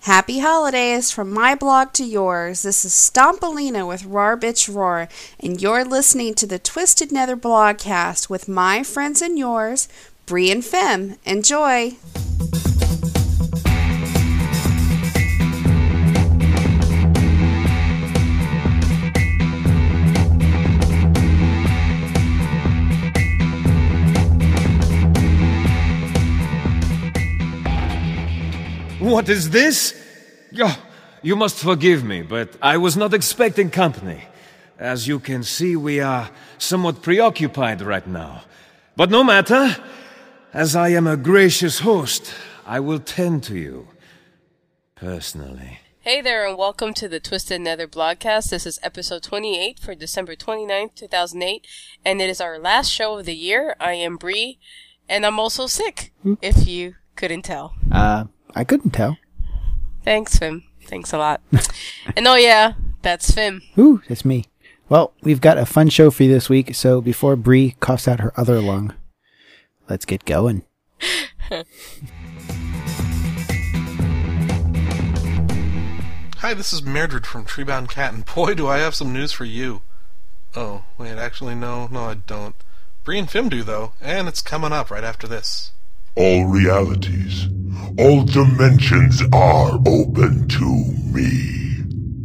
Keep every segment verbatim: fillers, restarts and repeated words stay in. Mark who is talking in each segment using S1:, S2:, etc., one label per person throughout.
S1: Happy holidays from my blog to yours. This is Stompolina with Roar Bitch Roar, and you're listening to the Twisted Nether blogcast with my friends and yours, Bree and Fem. Enjoy!
S2: What is this? Oh, you must forgive me, but I was not expecting company. As you can see, we are somewhat preoccupied right now. But no matter, as I am a gracious host, I will tend to you personally.
S3: Hey there, and welcome to the Twisted Nether blogcast. This is episode twenty-eight for December twenty-ninth, two thousand eight, and it is our last show of the year. I am Bree, and I'm also sick, hmm? if you couldn't tell.
S4: Uh... I couldn't tell.
S3: Thanks, Fim. Thanks a lot. And oh yeah, that's Fim.
S4: Ooh, that's me. Well, we've got a fun show for you this week, so before Bree coughs out her other lung, let's get going.
S5: Hi, this is Merdred from Treebound Cat, and boy, do I have some news for you. Oh, wait, actually, no, no, I don't. Bree and Fim do, though, and it's coming up right after this.
S6: All realities, all dimensions are open to me.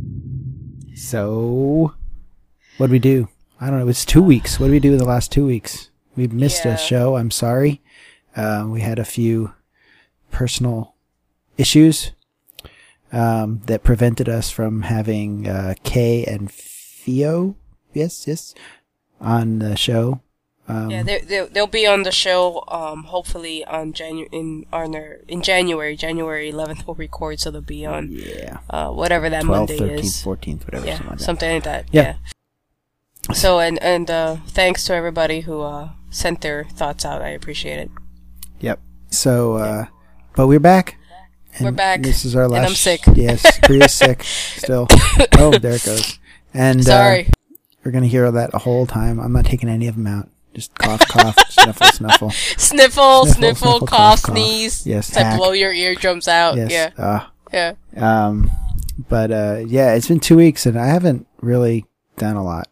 S4: So, what do we do? I don't know, it's two weeks. What do we do in the last two weeks? We've missed yeah. a show, I'm sorry. Uh, we had a few personal issues um, that prevented us from having uh, Kay and Theo, yes, yes, on the show. Um,
S3: yeah, they they they'll be on the show. Um, hopefully on Janu- in on their, in January, January eleventh we'll record, so they'll be on. Yeah. Uh, whatever that
S4: twelfth,
S3: Monday
S4: thirteenth,
S3: is.
S4: fourteenth, whatever.
S3: Yeah,
S4: something like that.
S3: something like that.
S4: Yeah.
S3: yeah. So and and uh, thanks to everybody who uh, sent their thoughts out. I appreciate it.
S4: Yep. So, uh, but we're back.
S3: We're back.
S4: This is our last.
S3: And I'm sick.
S4: Yes, Bree is sick still. Oh, there it goes. And
S3: sorry.
S4: Uh, we're gonna hear that the whole time. I'm not taking any of them out. Just cough, cough, sniffle, sniffle.
S3: Sniffle, sniffle, sniffle cough, cough, sneeze.
S4: Yes,
S3: to blow your eardrums out.
S4: Yes.
S3: Yeah.
S4: Uh,
S3: yeah.
S4: Um, but, uh, yeah, it's been two weeks and I haven't really done a lot.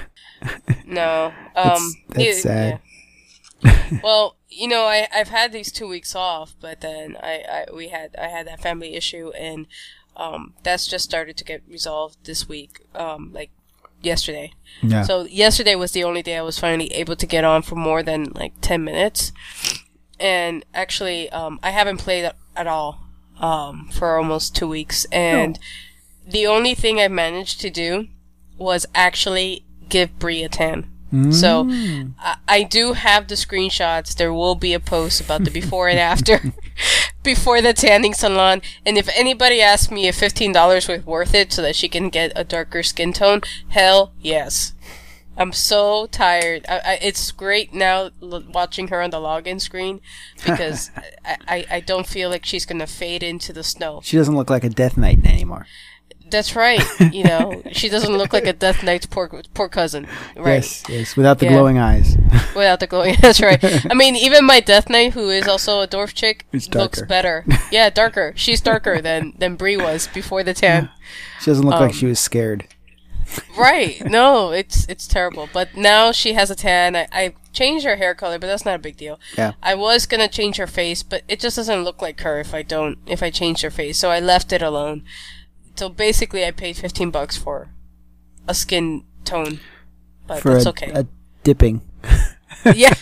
S3: No. Um,
S4: that's, that's
S3: it,
S4: sad.
S3: Yeah. Well, you know, I, I've had these two weeks off, but then I, I, we had, I had that family issue and, um, that's just started to get resolved this week. Um, like, yesterday. Yeah. So yesterday was the only day I was finally able to get on for more than like ten minutes. And actually, um, I haven't played at all, um, for almost two weeks. And oh. the only thing I managed to do was actually give Bree a tan. Mm. So I, I do have the screenshots. There will be a post about the before and after before the tanning salon. And if anybody asks me if fifteen dollars was worth it so that she can get a darker skin tone, hell yes. I'm so tired. I, I, it's great now l- watching her on the login screen because I, I, I don't feel like she's going to fade into the snow.
S4: She doesn't look like a Death Knight anymore.
S3: That's right. You know, she doesn't look like a Death Knight's poor poor cousin. Right.
S4: Yes, yes, without the
S3: yeah.
S4: glowing eyes.
S3: Without the glowing, that's right. I mean, even my Death Knight, who is also a dwarf chick, looks better. Yeah, darker. She's darker than, than Bree was before the tan.
S4: She doesn't look
S3: um,
S4: like she was scared.
S3: Right. No, it's it's terrible. But now she has a tan. I, I changed her hair color, but that's not a big deal.
S4: Yeah.
S3: I was gonna change her face, but it just doesn't look like her if I don't, if I change her face. So I left it alone. So basically, I paid fifteen bucks for a skin tone, but
S4: for
S3: that's
S4: a,
S3: okay.
S4: A dipping.
S3: Yeah.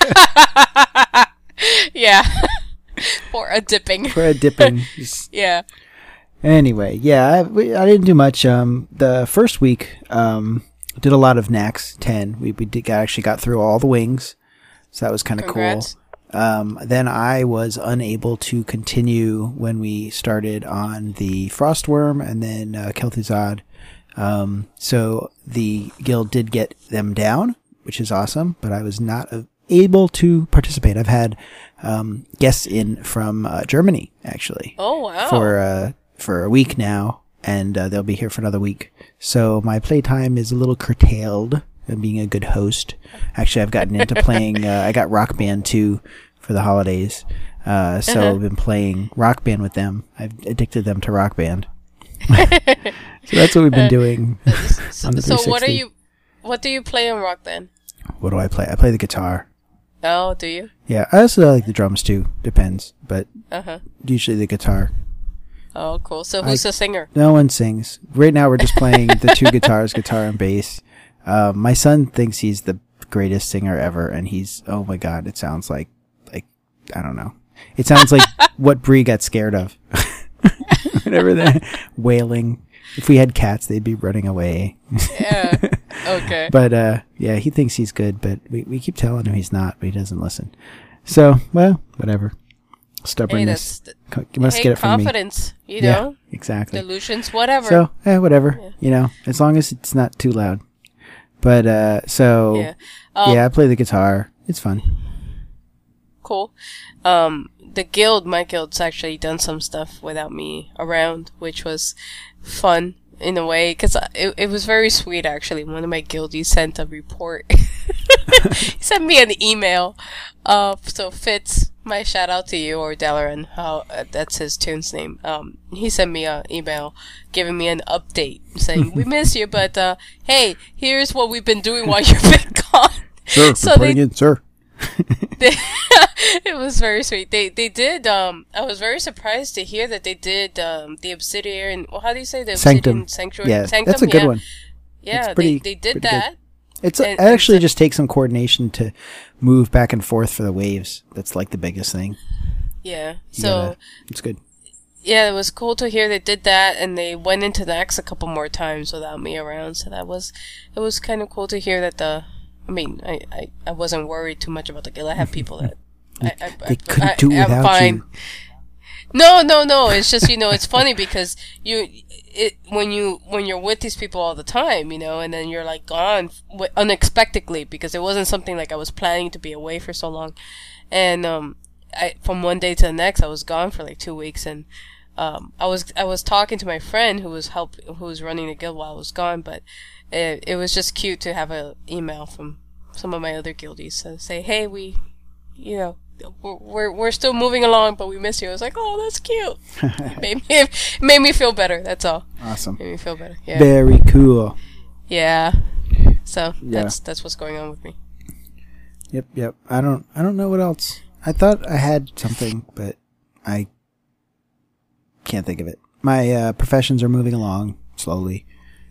S3: Yeah. For a dipping.
S4: For a dipping.
S3: Yeah.
S4: Anyway, yeah, I, we, I didn't do much. Um, the first week, um, did a lot of N A C S ten. We we did, actually got through all the wings, so that was kind of cool. Um, then I was unable to continue when we started on the Frostworm and then uh, Kel'Thuzad. Um, so the guild did get them down, which is awesome, but I was not uh, able to participate. I've had um, guests in from uh, Germany, actually.
S3: Oh, wow.
S4: For, uh, for a week now, and uh, they'll be here for another week. So my playtime is a little curtailed. And being a good host. Actually, I've gotten into playing, uh, I got Rock Band two for the holidays. Uh, so
S3: Uh-huh.
S4: I've been playing Rock Band with them. I've addicted them to Rock Band. So that's what we've been doing on the
S3: So what are
S4: three sixty.
S3: you? What do you play on Rock Band?
S4: What do I play? I play the guitar.
S3: Oh, do you?
S4: Yeah, I also like the drums too. Depends, but
S3: Uh huh.
S4: usually the guitar.
S3: Oh, cool. So who's
S4: I-
S3: the singer?
S4: No one sings. Right now we're just playing the two guitars, guitar and bass. Uh, my son thinks he's the greatest singer ever, and he's, oh my god, it sounds like, like, I don't know. It sounds like what Bree got scared of. Whatever they're wailing. If we had cats, they'd be running away.
S3: Yeah. Okay.
S4: But, uh, yeah, he thinks he's good, but we, we keep telling him he's not, but he doesn't listen. So, well, whatever.
S3: Hey,
S4: Stubbornness.
S3: that's
S4: Co- you must
S3: hey,
S4: get it from me.
S3: confidence. You
S4: Yeah,
S3: know,
S4: exactly.
S3: delusions, whatever.
S4: So, eh, whatever.
S3: Yeah.
S4: You know, as long as it's not too loud. But, uh, so,
S3: yeah.
S4: yeah,
S3: Um,
S4: I play the guitar. It's fun.
S3: Cool. Um, the guild, my guild's actually done some stuff without me around, which was fun in a way, because it, it was very sweet, actually. One of my guildies sent a report. He sent me an email. Uh, so Fitz, my shout out to you, or Dalaran, how uh, that's his tune's name. Um, he sent me an email giving me an update saying, we miss you, but, uh, hey, here's what we've been doing while you've been gone.
S4: Sir,
S3: So
S4: reporting
S3: they-
S4: in, sir.
S3: They, it was very sweet. They they did. Um, I was very surprised to hear that they did um the Obsidian. Well, how do you say the
S4: Sanctum.
S3: Obsidian Sanctuary?
S4: Yeah,
S3: Sanctum?
S4: that's a good
S3: yeah.
S4: one.
S3: Yeah,
S4: It's pretty-
S3: they they did
S4: pretty good.
S3: that.
S4: It's
S3: And-
S4: it
S3: and
S4: actually
S3: so-
S4: just takes some coordination to move back and forth for the waves. That's like the biggest thing.
S3: Yeah.
S4: You
S3: So
S4: gotta- it's good.
S3: yeah, it was cool to hear they did that, and they went into the X a couple more times without me around. So that was it was kind of cool to hear that the. I mean, I, I, I wasn't worried too much about the guild. I have people that I, I,
S4: They
S3: I,
S4: couldn't
S3: I,
S4: do it
S3: I'm
S4: without
S3: fine.
S4: you.
S3: No, no, no. It's just, you know, it's funny because you, it when you when you're with these people all the time, you know, and then you're like gone w- unexpectedly because it wasn't something like I was planning to be away for so long, and um, I from one day to the next I was gone for like two weeks, and um, I was I was talking to my friend who was help who was running the guild while I was gone, but it it was just cute to have a email from some of my other guildies to say, hey, we, you know. We're we're still moving along, but we miss you. I was like, oh, that's cute. It made me it made me feel better. That's all.
S4: Awesome.
S3: Made me feel better. Yeah.
S4: Very cool.
S3: Yeah. So
S4: Yeah.
S3: that's that's what's going on with me.
S4: Yep, yep. I don't I don't know what else. I thought I had something, but I can't think of it. My uh, professions are moving along slowly.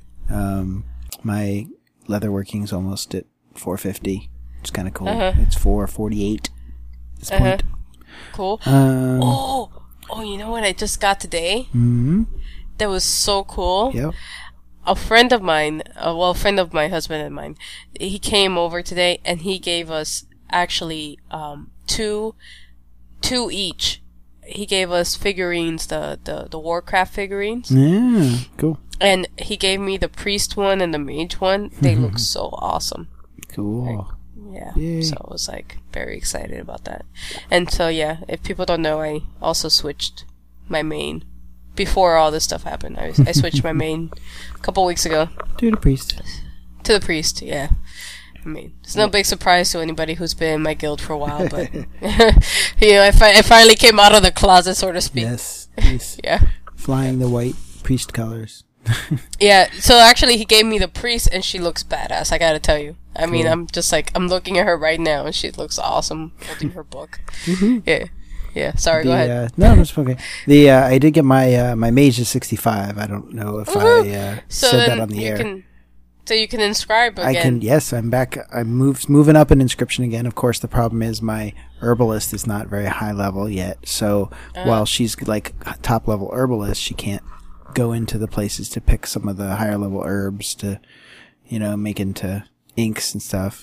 S4: Um, my leatherworking's almost at four fifty. It's kind of cool.
S3: Uh-huh.
S4: It's four forty-eight at this
S3: Uh-huh.
S4: point.
S3: Cool.
S4: Um,
S3: Oh, oh, you know what I just got today?
S4: mhm.
S3: That was so cool.
S4: Yep.
S3: A friend of mine, uh, well, a friend of my husband and mine, he came over today and he gave us actually um, two, two each. He gave us figurines, the, the, the Warcraft figurines.
S4: Yeah, cool.
S3: And he gave me the priest one and the mage one. They look so awesome.
S4: Cool.
S3: Yeah.
S4: Yay.
S3: So I was like very excited about that. And so yeah, if people don't know, I also switched my main before all this stuff happened. I I switched my main a couple weeks ago
S4: To the priest.
S3: to the priest. Yeah. I mean, it's no big surprise to anybody who's been in my guild for a while, but you know, I, fi- I finally came out of the closet, so to speak.
S4: Yes. He's
S3: Yeah.
S4: flying the white priest colors.
S3: Yeah, so actually he gave me the priest and she looks badass, I gotta tell you. I mean,
S4: Cool.
S3: I'm just like, I'm looking at her right now and she looks awesome holding her book. Yeah. Yeah, sorry, go
S4: The,
S3: ahead.
S4: uh, no, it's okay. The uh, I did get my uh, my mage is sixty-five. I don't know if
S3: Woohoo!
S4: I uh,
S3: So
S4: said
S3: then
S4: that on the
S3: you
S4: air.
S3: can, so you can inscribe again.
S4: I can. Yes, I'm back. I'm moved, moving up in inscription again. Of course, the problem is my herbalist is not very high level yet. So
S3: Uh.
S4: while she's like top level herbalist, she can't go into the places to pick some of the higher level herbs to, you know, make into inks and stuff.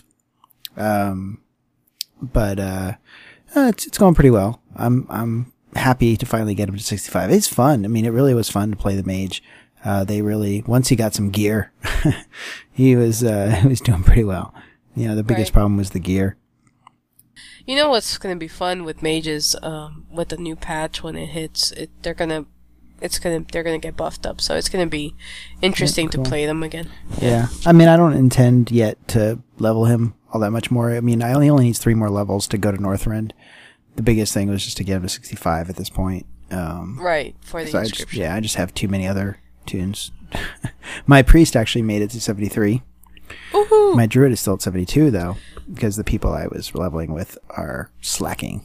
S4: Um, but uh, uh, it's it's going pretty well. I'm I'm happy to finally get him to sixty-five. It's fun. I mean, it really was fun to play the mage. Uh, they really, once he got some gear, he was, uh, he was doing pretty well. You know, the biggest
S3: Right.
S4: problem was the gear.
S3: You know what's gonna be fun with mages, um, with the new patch when it hits, it, they're gonna, it's gonna, they're gonna get buffed up, so it's gonna be interesting
S4: Yeah, cool.
S3: to play them again.
S4: Yeah. I mean, I don't intend yet to level him all that much more. I mean, I only, only needs three more levels to go to Northrend. the biggest thing was just to get him to sixty-five at this point. Um,
S3: right, for the
S4: so
S3: inscription.
S4: I just, yeah, I just have too many other tunes. My priest actually made it to seventy-three.
S3: Woohoo!
S4: My druid is still at seventy-two, though, because the people I was leveling with are slacking.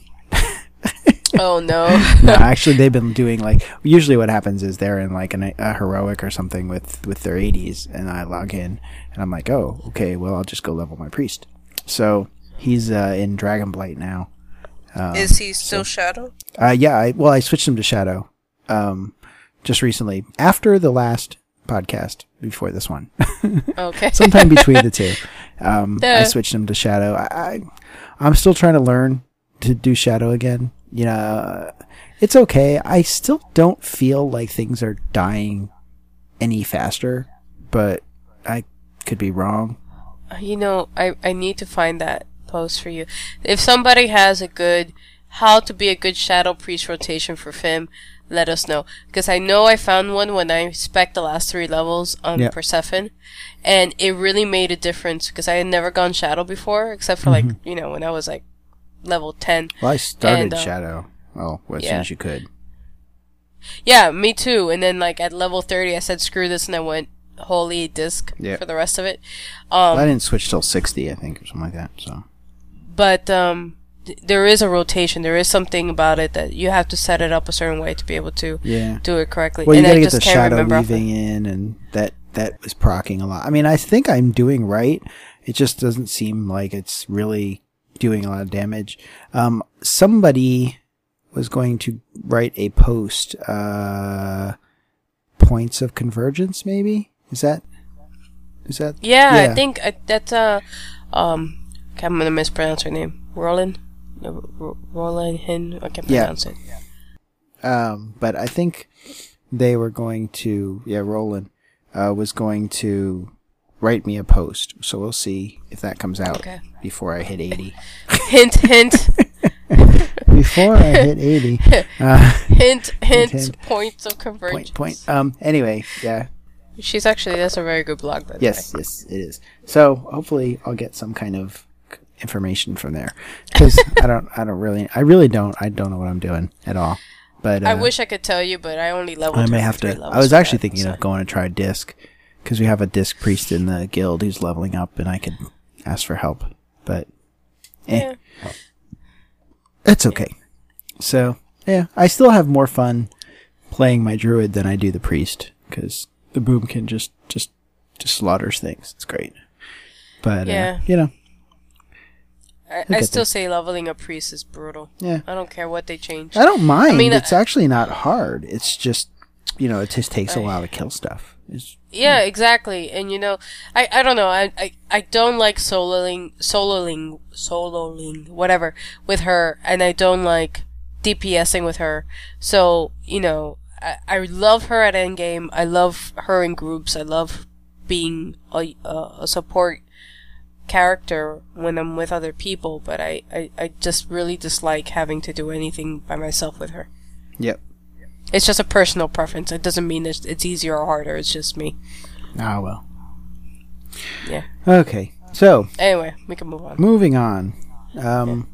S3: Oh, no.
S4: No, actually, they've been doing, like, usually what happens is they're in, like, an, a heroic or something with, with their eighties, and I log in, and I'm like, oh, okay, well, I'll just go level my priest. So, he's uh, in Dragonblight now. Um,
S3: Is he still
S4: so,
S3: Shadow?
S4: Uh, yeah, I, well, I switched him to Shadow um, just recently, after the last podcast, before this one.
S3: Okay.
S4: Sometime between the two. Um,
S3: Yeah.
S4: I switched him to Shadow. I, I, I'm still trying to learn to do Shadow again. You know, it's okay. I still don't feel like things are dying any faster, but I could be wrong.
S3: You know, I, I need to find that post for you. If somebody has a good, how to be a good Shadow Priest rotation for F I M, let us know. Because I know I found one when I spec'd the last three levels on
S4: Yep.
S3: Persephone, and it really made a difference, because I had never gone Shadow before, except for, like, you know, when I was, like, level ten.
S4: Well, I started
S3: And, uh,
S4: Shadow. Well, as soon
S3: yeah.
S4: as you could.
S3: Yeah, me too. And then, like, at level thirty, I said, screw this, and I went Holy Disc
S4: Yeah.
S3: for the rest of it. Um,
S4: I didn't switch till sixty, I think, or something like that. So.
S3: But um, th- there is a rotation. There is something about it that you have to set it up a certain way to be able to
S4: Yeah.
S3: do it correctly.
S4: Well, you
S3: and
S4: gotta
S3: I
S4: get
S3: just
S4: the
S3: can't
S4: shadow
S3: remember off the-
S4: weaving in, and that that was procking a lot. I mean, I think I'm doing right. It just doesn't seem like it's really doing a lot of damage. Um, somebody was going to write a post, uh, points of convergence, maybe? Is that, is that?
S3: Yeah, I think uh, that's, uh, um, I'm gonna mispronounce her name. Roland? No, R- Roland Hin? I can't
S4: Yeah.
S3: pronounce it.
S4: Um, but I think they were going to, yeah, Roland, uh, was going to write me a post. So we'll see if that comes out
S3: Okay.
S4: before I hit eighty.
S3: Hint, hint,
S4: Before I hit eighty. Uh,
S3: hint, hint,
S4: hint.
S3: points of convergence.
S4: point, point. Um, anyway, yeah.
S3: She's actually, that's a very good blog, by the
S4: Yes,
S3: way.
S4: yes, it is. So hopefully I'll get some kind of c- information from there. Because I don't, I don't really, I really don't, I don't know what I'm doing at all. But, uh,
S3: I wish I could tell you, but I only leveled
S4: I may have to,
S3: three levels
S4: I was
S3: for
S4: actually
S3: that,
S4: thinking
S3: so.
S4: of going to try disc. Because we have a disc priest in the guild who's leveling up and I could ask for help. But, eh.
S3: Yeah.
S4: It's okay. So, yeah, I still have more fun playing my druid than I do the priest, because the boom can just, just, just slaughters things. It's great. But,
S3: Yeah.
S4: uh, you know,
S3: I, I
S4: get
S3: still
S4: there.
S3: say leveling a priest is brutal.
S4: yeah.
S3: I don't care what they change.
S4: I don't mind.
S3: mean,
S4: it's
S3: I-
S4: actually not hard. It's just, you know, it just takes a while to kill stuff. It's,
S3: Yeah, exactly. And you know, I, I don't know, I, I, I don't like soloing, soloing, soloing, whatever, with her, and I don't like DPSing with her. So, you know, I, I love her at endgame, I love her in groups, I love being a, a, a support character when I'm with other people, but I, I, I just really dislike having to do anything by myself with her.
S4: yep.
S3: It's just a personal preference. It doesn't mean it's, it's easier or harder, it's just me.
S4: Ah, well.
S3: Yeah.
S4: Okay. So,
S3: Anyway, we can move on.
S4: moving on. Um,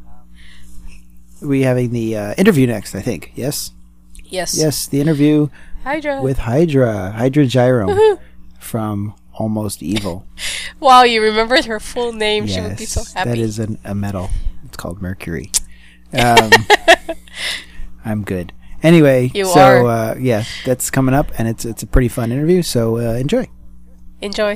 S4: we having the uh, interview next, I think. Yes?
S3: Yes.
S4: Yes, the interview
S3: Hydra.
S4: with Hydra. Hydra Gyro from Almost Evil.
S3: Wow, you remembered her full name.
S4: Yes,
S3: She would be so happy.
S4: that is an, a metal. It's called Mercury. Um, I'm good. Anyway,
S3: You
S4: so
S3: are.
S4: Uh, yeah, that's coming up, and it's it's a pretty fun interview. So uh, enjoy.
S3: Enjoy.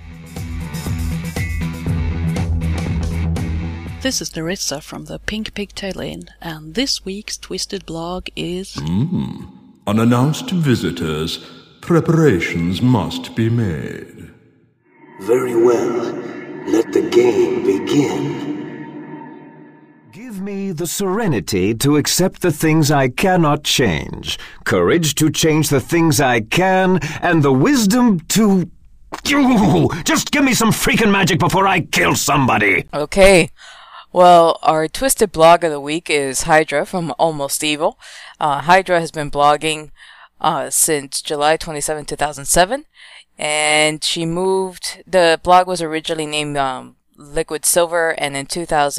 S7: This is Larissa from the Pink Pigtail Inn, and this week's Twisted blog is...
S6: Unannounced visitors, preparations must be made.
S8: Very well. Let the game begin.
S2: Give me the serenity to accept the things I cannot change, courage to change the things I can, and the wisdom to... Just give me some freaking magic before I kill somebody!
S9: Okay. Well, our Twisted blog of the week is Hydra from Almost Evil. Uh, Hydra has been blogging uh, since July twenty-seventh, two thousand seven, and she moved... The blog was originally named um, Liquid Silver, and in two thousand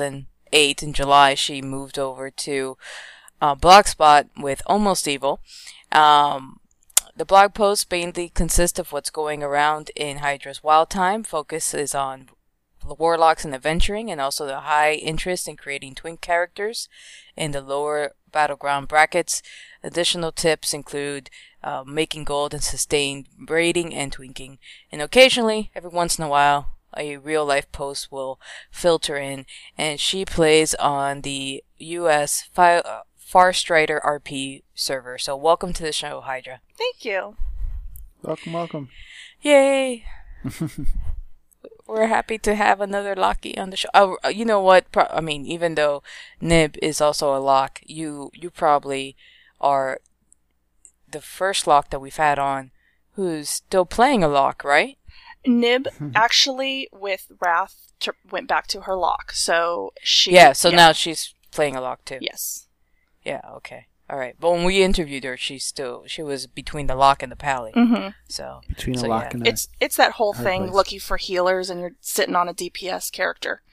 S9: eighth, in July, she moved over to uh, Blogspot with Almost Evil. Um, the blog posts mainly consist of what's going around in Hydra's Wild Time, focuses on warlocks and adventuring, and also the high interest in creating twin characters in the lower battleground brackets. Additional tips include uh, making gold and sustained braiding and twinking. And occasionally, every once in a while, a real life post will filter in, and she plays on the U S Fi- uh, Farstrider R P server. So welcome to the show, Hydra.
S10: Thank you.
S4: Welcome, welcome.
S9: Yay! We're happy to have another Lockie on the show. Oh, you know what? Pro- I mean, even though Nib is also a lock, you you probably are the first lock that we've had on who's still playing a lock, right?
S10: Nib actually, with Wrath, t- went back to her lock. So she.
S9: Yeah, so
S10: yeah.
S9: now she's playing a lock too.
S10: Yes.
S9: Yeah, okay. All right. But when we interviewed her, she still she was between the lock and the pally.
S10: Mm-hmm.
S9: So
S4: Between
S9: so,
S4: a lock
S9: yeah.
S4: and a...
S10: It's it's that whole
S4: hard
S10: thing,
S4: place.
S10: looking for healers, and you're sitting on a D P S character.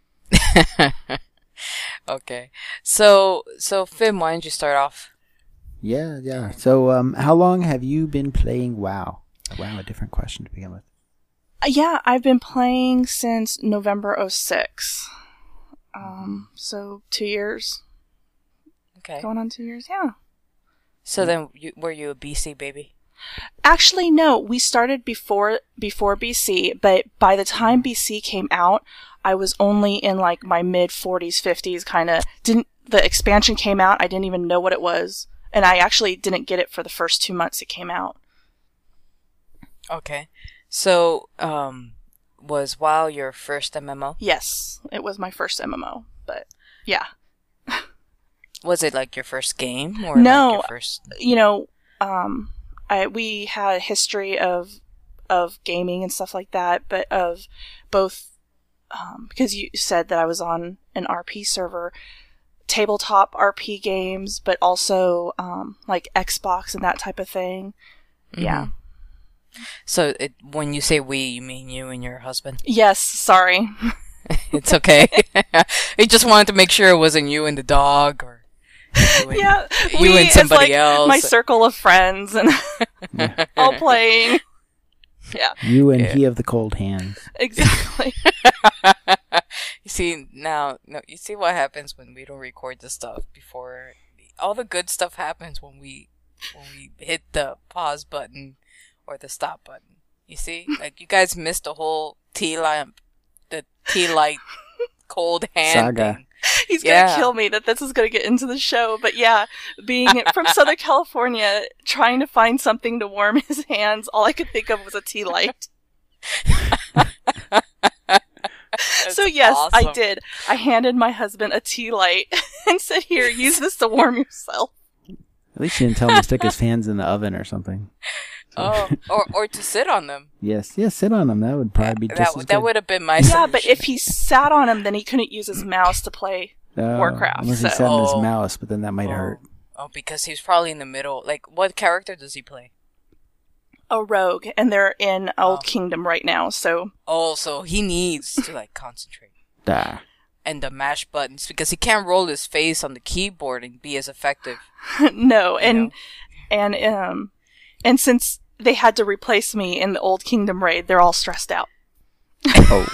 S9: Okay. So so Fim, why don't you start off?
S4: Yeah, yeah. So, um, how long have you been playing WoW? WoW, a different question to begin with.
S10: Uh, yeah, I've been playing since November oh six. Um, so two years.
S9: Okay.
S10: Going on two years, yeah.
S9: So then, you, were you a B C baby?
S10: Actually, no. We started before before B C, but by the time B C came out, I was only in like my mid forties, fifties, kind of. Didn't the expansion came out? I didn't even know what it was, and I actually didn't get it for the first two months it came out.
S9: Okay. So, um, was WoW your first M M O?
S10: Yes, it was my first M M O, but yeah.
S9: Was it like your first game or
S10: No,
S9: like your first?
S10: You know, um, I we had a history of of gaming and stuff like that, but of both um, because you said that I was on an R P server, tabletop R P games, but also um, like Xbox and that type of thing.
S9: Mm-hmm.
S10: Yeah.
S9: So it, when you say we, you mean you and your husband?
S10: Yes. Sorry.
S9: It's okay. I just wanted to make sure it wasn't you and the dog, or you and,
S10: yeah,
S9: you
S10: we,
S9: and somebody
S10: it's like
S9: else.
S10: My circle of friends and all playing. Yeah.
S4: You and
S9: Yeah.
S4: he of the cold hands.
S10: Exactly.
S9: You see now, no, you see what happens when we don't record the stuff before. All the good stuff happens when we when we hit the pause button or the stop button. You see, like you guys missed the whole tea lamp, the tea light, cold hand
S4: Saga.
S9: thing.
S10: He's gonna
S9: Yeah.
S10: kill me that this is gonna get into the show, but yeah, being from Southern California, trying to find something to warm his hands, all I could think of was a tea light. So yes, I
S9: awesome.
S10: did. I handed my husband a tea light and said, "Here, use this to warm yourself."
S4: At least you didn't tell him to stick his hands in the oven or something.
S9: Oh, or or to sit on them.
S4: Yes, yes, sit on them. That would probably be just
S9: That
S4: as
S9: would
S4: good.
S9: that would have been my
S10: Yeah,
S9: solution.
S10: but if he sat on him, then he couldn't use his mouse to play
S4: Oh,
S10: Warcraft.
S4: Unless he
S10: So.
S4: sat on his
S9: Oh.
S4: mouse, but then that might
S9: oh.
S4: hurt.
S9: Oh, because he's probably in the middle. Like, what character does he play?
S10: A rogue, and they're in Old
S9: Oh.
S10: Kingdom right now. So
S9: Oh, so he needs to like concentrate.
S4: Da.
S9: And the mash buttons, because he can't roll his face on the keyboard and be as effective.
S10: no, and
S9: know?
S10: and um, and since they had to replace me in the Old Kingdom raid, they're all stressed out.
S4: Oh,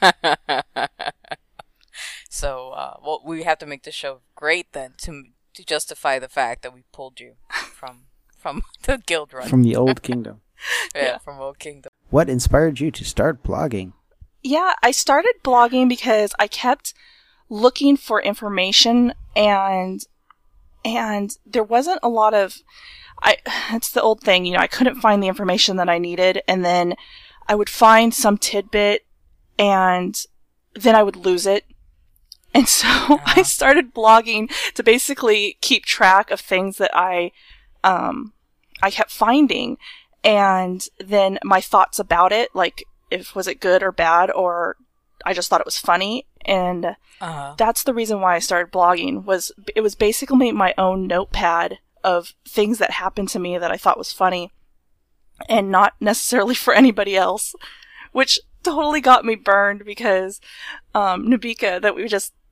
S9: So, uh, well, we have to make the show great then to to justify the fact that we pulled you from from the guild run.
S4: from the old kingdom.
S9: yeah,
S10: yeah.
S9: from Old Kingdom.
S4: What inspired you to start blogging?
S10: Yeah, I started blogging because I kept looking for information, and and there wasn't a lot of I it's the old thing, you know, I couldn't find the information that I needed, and then I would find some tidbit and then I would lose it. And so I started blogging to basically keep track of things that I um I kept finding, and then my thoughts about it, like if was it good or bad, or I just thought it was funny. And
S9: Uh-huh.
S10: that's the reason why I started blogging. Was it was basically my own notepad of things that happened to me that I thought was funny, and not necessarily for anybody else, which totally got me burned because um, Nabika, that we just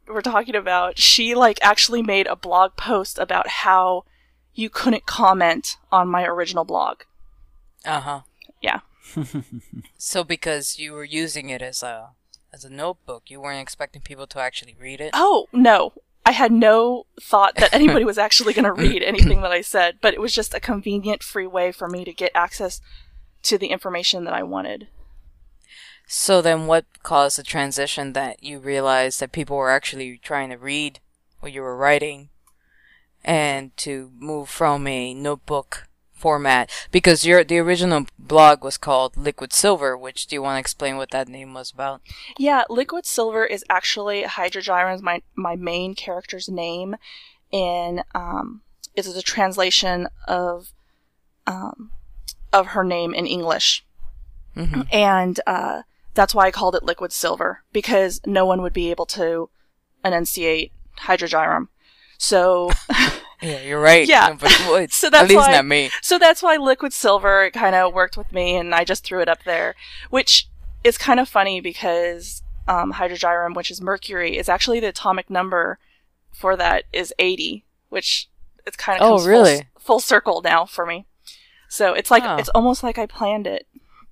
S10: we're talking about, she like actually made a blog post about how you couldn't comment on my original blog.
S9: Uh-huh.
S10: Yeah.
S9: So because you were using it as a as a notebook, you weren't expecting people to actually read it?
S10: Oh, no. I had no thought that anybody was actually going to read anything that I said, but it was just a convenient, free way for me to get access to the information that I wanted.
S9: So then what caused the transition that you realized that people were actually trying to read what you were writing and to move from a notebook format? Because your the original blog was called Liquid Silver, which, do you want to explain what that name was about?
S10: Yeah, Liquid Silver is actually Hydra Gyron's my my main character's name, and um, it is a translation of um of her name in English,
S9: mm-hmm.
S10: and uh, that's why I called it Liquid Silver, because no one would be able to enunciate Hydra Gyron. So.
S9: Yeah, you're right.
S10: Yeah.
S9: Nobody would.
S10: So that's
S9: At least
S10: why,
S9: not me.
S10: So that's why Liquid Silver kind of worked with me, and I just threw it up there. Which is kind of funny because um, Hydra Gyron, which is Mercury, is actually the atomic number for that is eighty, which it's kind of
S9: oh,
S10: comes
S9: really?
S10: full, full circle now for me. So it's like
S9: Oh.
S10: it's almost like I planned it.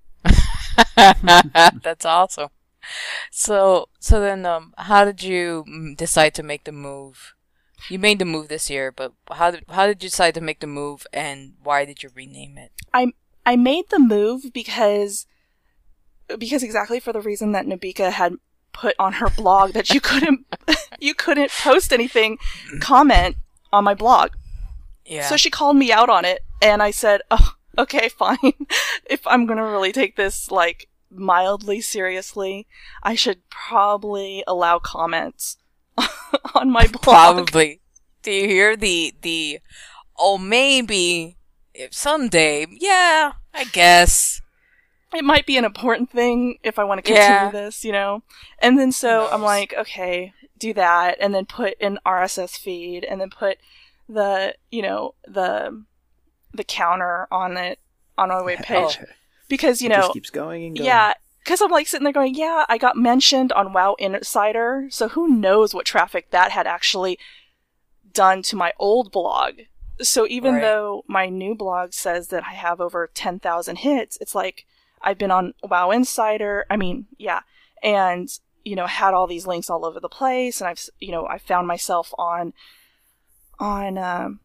S9: That's awesome. So, so then, um, how did you mm, decide to make the move? You made the move this year, but how did how did you decide to make the move, and why did you rename it?
S10: I I made the move because because exactly for the reason that Nabika had put on her blog that you couldn't you couldn't post anything, comment on my blog.
S9: Yeah.
S10: So she called me out on it, and I said, "Oh, okay, fine. If I'm gonna really take this like mildly seriously, I should probably allow comments." On my blog.
S9: Probably. Do you hear the the oh maybe if someday, yeah, I guess.
S10: It might be an important thing if I want to continue
S9: Yeah.
S10: this, you know? And then so
S9: Who
S10: I'm
S9: knows?
S10: like, okay, do that, and then put an R S S feed, and then put the, you know, the the counter on it on my web page.
S4: Oh.
S10: Because, you
S4: It
S10: know,
S4: just keeps going and going.
S10: yeah, because I'm like sitting there going, yeah, I got mentioned on WoW Insider, so who knows what traffic that had actually done to my old blog. So even
S9: Right.
S10: though my new blog says that I have over ten thousand hits, it's like I've been on WoW Insider, I mean, yeah, and, you know, had all these links all over the place, and I've, you know, I found myself on, on, um,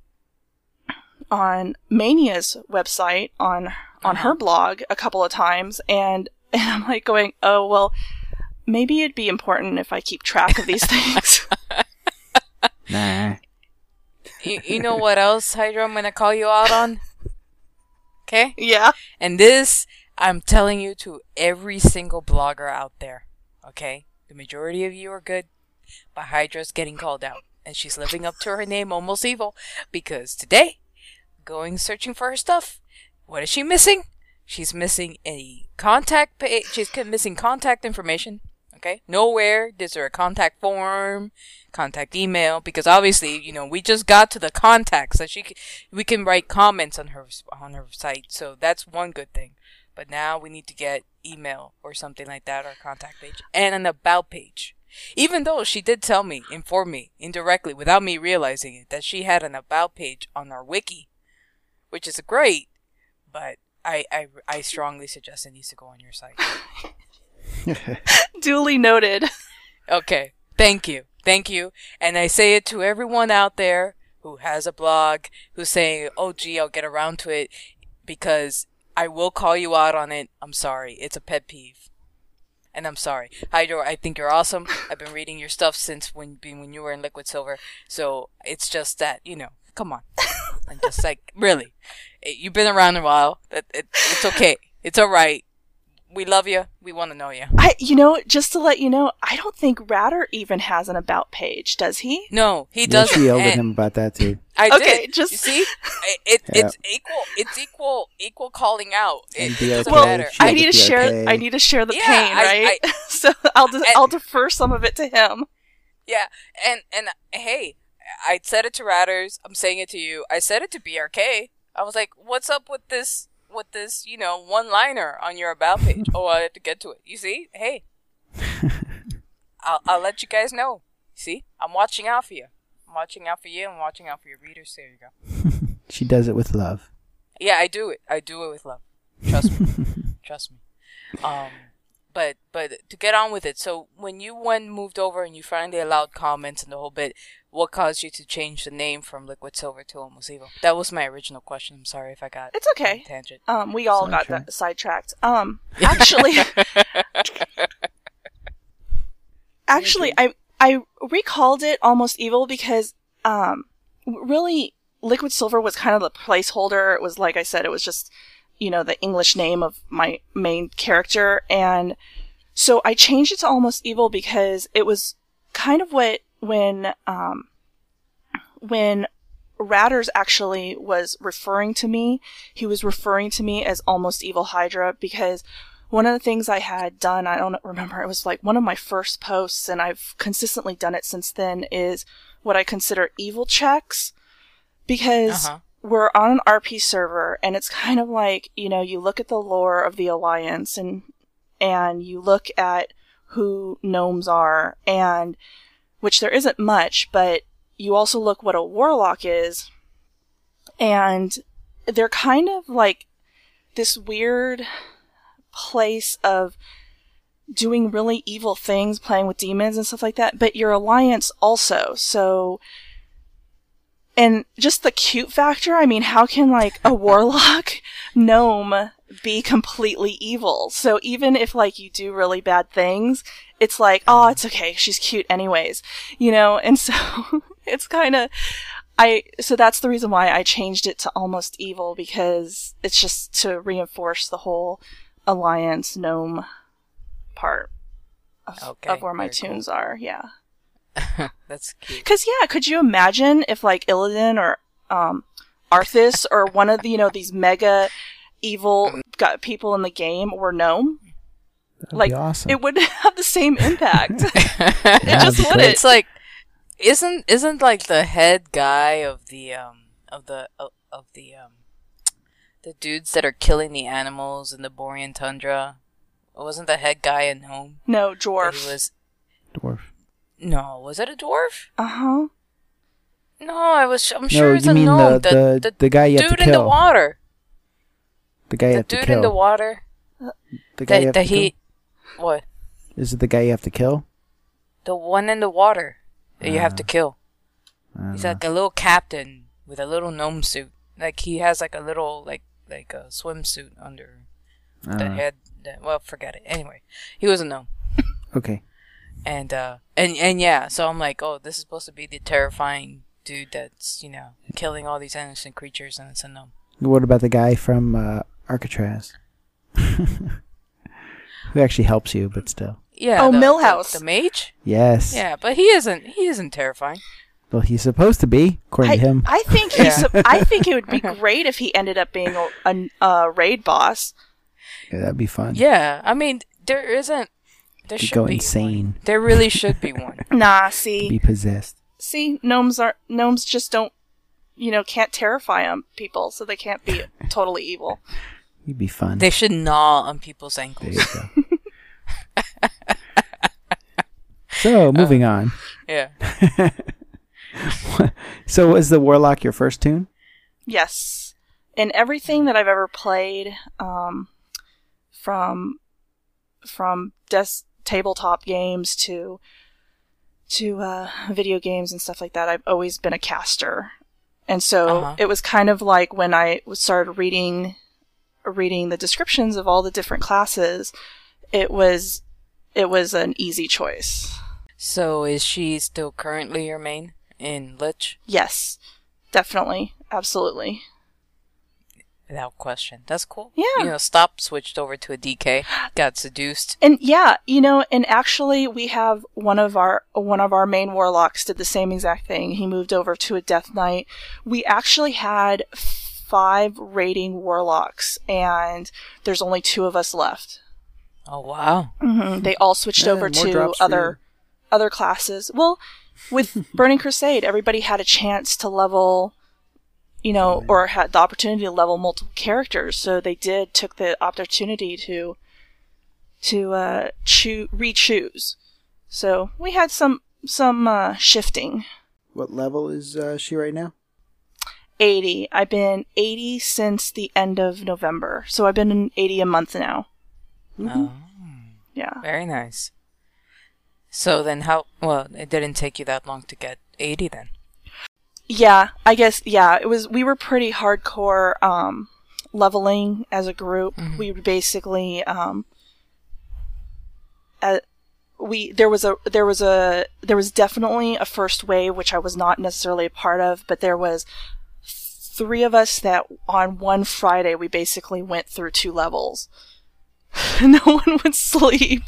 S10: on Mania's website, on, on her blog a couple of times, and And I'm like going, oh, well, maybe it'd be important if I keep track of these things.
S4: Nah.
S9: You, you know what else, Hydra, I'm gonna call you out on? Okay?
S10: Yeah.
S9: And this, I'm telling you to every single blogger out there. Okay? The majority of you are good, but Hydra's getting called out. And she's living up to her name, Almost Evil, because today, going searching for her stuff, what is she missing? She's missing a contact page. She's missing contact information. Okay. Nowhere is there a contact form, contact email, because obviously, you know, we just got to the contacts that she, c- we can write comments on her on her site. So that's one good thing. But now we need to get email or something like that, or contact page, and an about page. Even though she did tell me, inform me indirectly, without me realizing it, that she had an about page on our wiki, which is great, but I, I, I strongly suggest it needs to go on your site.
S10: Duly noted.
S9: Okay. Thank you. Thank you. And I say it to everyone out there who has a blog, who's saying, oh, gee, I'll get around to it, because I will call you out on it. I'm sorry. It's a pet peeve. And I'm sorry. Hydro, I think you're awesome. I've been reading your stuff since when when you were in Liquid Silver. So it's just that, you know, come on. I'm just like, really. You've been around a while. It, it, it's okay. It's all right. We love you. We want to know you.
S10: I, you know, just to let you know, I don't think Ratter even has an about page, does he?
S9: No, he
S4: Yeah,
S9: doesn't.
S4: she yelled at
S9: And
S4: him about that too.
S9: I
S10: Okay,
S9: did.
S10: just-
S9: You see, it, it
S4: Yeah.
S9: it's equal. It's equal. Equal calling out. It,
S4: And
S9: it
S4: B R K,
S9: doesn't
S10: Well,
S9: matter.
S4: she
S10: I
S4: yelled
S10: need
S4: at
S10: to share.
S4: B R K.
S10: I need to share the
S9: Yeah,
S10: pain,
S9: I-
S10: right?
S9: I-
S10: so I'll de-
S9: And-
S10: I'll defer some of it to him.
S9: Yeah, and and hey, I said it to Ratters. I'm saying it to you. I said it to B R K. I was like, "What's up with this? With this? You know, one-liner on your about page?" Oh, I had to get to it. You see? Hey, I'll I'll let you guys know. See? I'm watching out for you. I'm watching out for you. I'm watching out for your readers. There you go.
S4: She does it with love.
S9: Yeah, I do it. I do it with love. Trust me. Trust me. Um, but but to get on with it. So when you went moved over and you finally allowed comments and the whole bit, what caused you to change the name from Liquid Silver to Almost Evil? That was my original question. I'm sorry if I got
S10: it's okay.
S9: on a tangent.
S10: Um, we all got that sidetracked. Um, actually, actually, I I recalled it Almost Evil because um, really. Liquid Silver was kind of the placeholder. It was, like I said, it was just, you know, the English name of my main character. And so I changed it to Almost Evil because it was kind of what, when, um, when Ratters actually was referring to me, he was referring to me as Almost Evil Hydra because one of the things I had done, I don't remember, it was like one of my first posts, and I've consistently done it since then, is what I consider evil checks. Because uh-huh. we're on an R P server, and it's kind of like, you know, you look at the lore of the Alliance, and and you look at who gnomes are, and which there isn't much, but you also look what a warlock is, and they're kind of like this weird place of doing really evil things, playing with demons and stuff like that, but your Alliance also, so... And just the cute factor, I mean, how can, like, a warlock gnome be completely evil? So even if, like, you do really bad things, it's like, oh, it's okay, she's cute anyways, you know? And so, it's kind of, I, so that's the reason why I changed it to Almost Evil, because it's just to reinforce the whole Alliance gnome part of,
S9: okay,
S10: of where my tunes cool. are, yeah.
S9: That's cute.
S10: Because, yeah, could you imagine if, like, Illidan or um, Arthas or one of the, you know, these mega evil got people in the game were gnome?
S4: That'd
S10: like,
S4: be awesome.
S10: It would have the same impact. It just wouldn't.
S9: It's like, isn't isn't like the head guy of the um of the of, of the um the dudes that are killing the animals in the Borean tundra? Wasn't the head guy a gnome?
S10: No, dwarf.
S9: He was
S4: dwarf.
S9: No, was it a dwarf?
S10: Uh-huh.
S9: No, I was. I'm
S4: no,
S9: sure it's
S4: you
S9: a
S4: mean
S9: gnome.
S4: The, the, the, the, the guy you have to kill.
S9: Dude in the water.
S4: The guy you
S9: the
S4: have to
S9: dude
S4: kill.
S9: in the water.
S4: The guy
S9: that,
S4: you have
S9: that
S4: to
S9: he,
S4: kill?
S9: What?
S4: Is it the guy you have to kill?
S9: The one in the water that uh, you have to kill. He's
S4: know.
S9: like a little captain with a little gnome suit. Like he has like a little like like a swimsuit under the
S4: know.
S9: head. That, well, forget it. Anyway, he was a gnome.
S4: Okay.
S9: And uh and and yeah, so I'm like, oh, this is supposed to be the terrifying dude that's, you know, killing all these innocent creatures, and it's a gnome.
S4: What about the guy from uh, Alcatraz? Who actually helps you, but still.
S9: Yeah.
S10: Oh,
S9: the,
S10: Millhouse.
S9: The, the mage?
S4: Yes.
S9: Yeah, but he isn't. He isn't terrifying.
S4: Well, he's supposed to be, according
S10: I,
S4: to him.
S10: I think he's. Yeah. I think it would be great if he ended up being a, a, a raid boss.
S4: Yeah, that'd be fun.
S9: Yeah, I mean, there isn't. There
S4: Could
S9: should
S4: go
S9: be
S4: insane.
S9: One. There really should be one.
S10: Nah, see.
S4: Be possessed.
S10: See, gnomes are gnomes just don't, you know, can't terrify them people, so they can't be totally evil.
S4: You'd be fun.
S9: They should gnaw on people's ankles.
S4: There you go. So, moving uh, on.
S9: Yeah.
S4: So, was the Warlock your first tune?
S10: Yes. In everything that I've ever played, um, from from desk tabletop games to to uh, video games and stuff like that, I've always been a caster. And so uh-huh. it was kind of like when I started reading reading the descriptions of all the different classes, it was it was an easy choice.
S9: So is she still currently your main in Lich?
S10: Yes, definitely, absolutely.
S9: Without question. That's cool.
S10: Yeah.
S9: You know, Stop switched over to a D K, got seduced.
S10: And yeah, you know, and actually we have one of our one of our main warlocks did the same exact thing. He moved over to a Death Knight. We actually had five raiding warlocks, and there's only two of us left.
S9: Oh wow.
S10: Mm-hmm. They all switched yeah, over to other other classes. Well, with Burning Crusade, everybody had a chance to level, you know, or had the opportunity to level multiple characters. So they did took the opportunity to to uh, choo- re-choose. So we had some some uh, shifting.
S4: What level is uh, she right now?
S10: eighty. I've been eighty since the end of November. So I've been in eighty a month now.
S9: Mm-hmm. Oh.
S10: Yeah.
S9: Very nice. So then how... Well, it didn't take you that long to get eighty then.
S10: Yeah, I guess, yeah. It was... We were pretty hardcore um, leveling as a group. Mm-hmm. We basically... Um, uh, we there was a there was a there was definitely a first wave, which I was not necessarily a part of, but there was three of us that on one Friday we basically went through two levels. No one would sleep.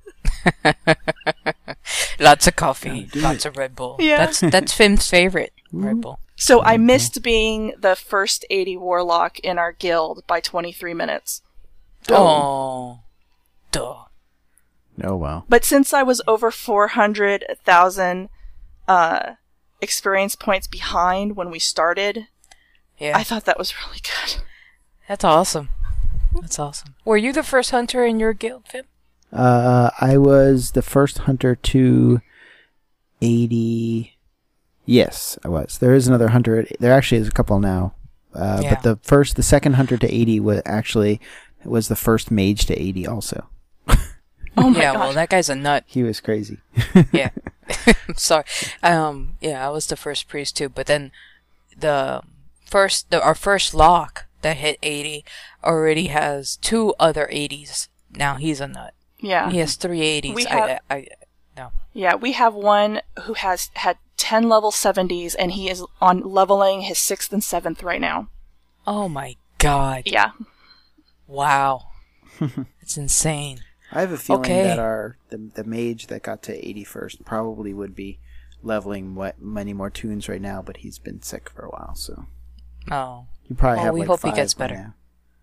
S9: Lots of coffee,
S4: oh,
S9: lots of Red Bull.
S10: Yeah.
S9: That's that's Fim's favorite, mm-hmm. Red Bull.
S10: So I missed being the first eighty warlock in our guild by twenty-three minutes.
S9: Oh, duh.
S4: Oh, wow.
S10: But since I was over four hundred thousand uh, experience points behind when we started,
S9: yeah.
S10: I thought that was really good.
S9: That's awesome. That's awesome. Were you the first hunter in your guild, Fim?
S4: Uh, I was the first hunter to eighty. Yes, I was. There is another hunter. At, there actually is a couple now. Uh,
S9: yeah.
S4: But the first, the second hunter to eighty was actually was the first mage to eighty also.
S10: Oh my
S9: yeah,
S10: gosh.
S9: well, that guy's a nut.
S4: He was crazy.
S9: Yeah. I'm sorry. Um, yeah, I was the first priest too, but then the first, the, our first lock that hit eighty already has two other eighties. Now he's a nut.
S10: Yeah.
S9: He has three eighties.
S10: We
S9: I,
S10: have,
S9: I, I, no.
S10: Yeah, we have one who has had ten level seventies, and he is on leveling his sixth and seventh right now.
S9: Oh my god.
S10: Yeah.
S9: Wow. It's insane.
S4: I have a feeling
S9: okay.
S4: that our the, the mage that got to eighty-first probably would be leveling what many more tunes right now, but he's been sick for a while, so
S9: oh,
S4: you probably
S9: well,
S4: have.
S9: We
S4: like
S9: hope
S4: five
S9: he gets
S4: by
S9: better,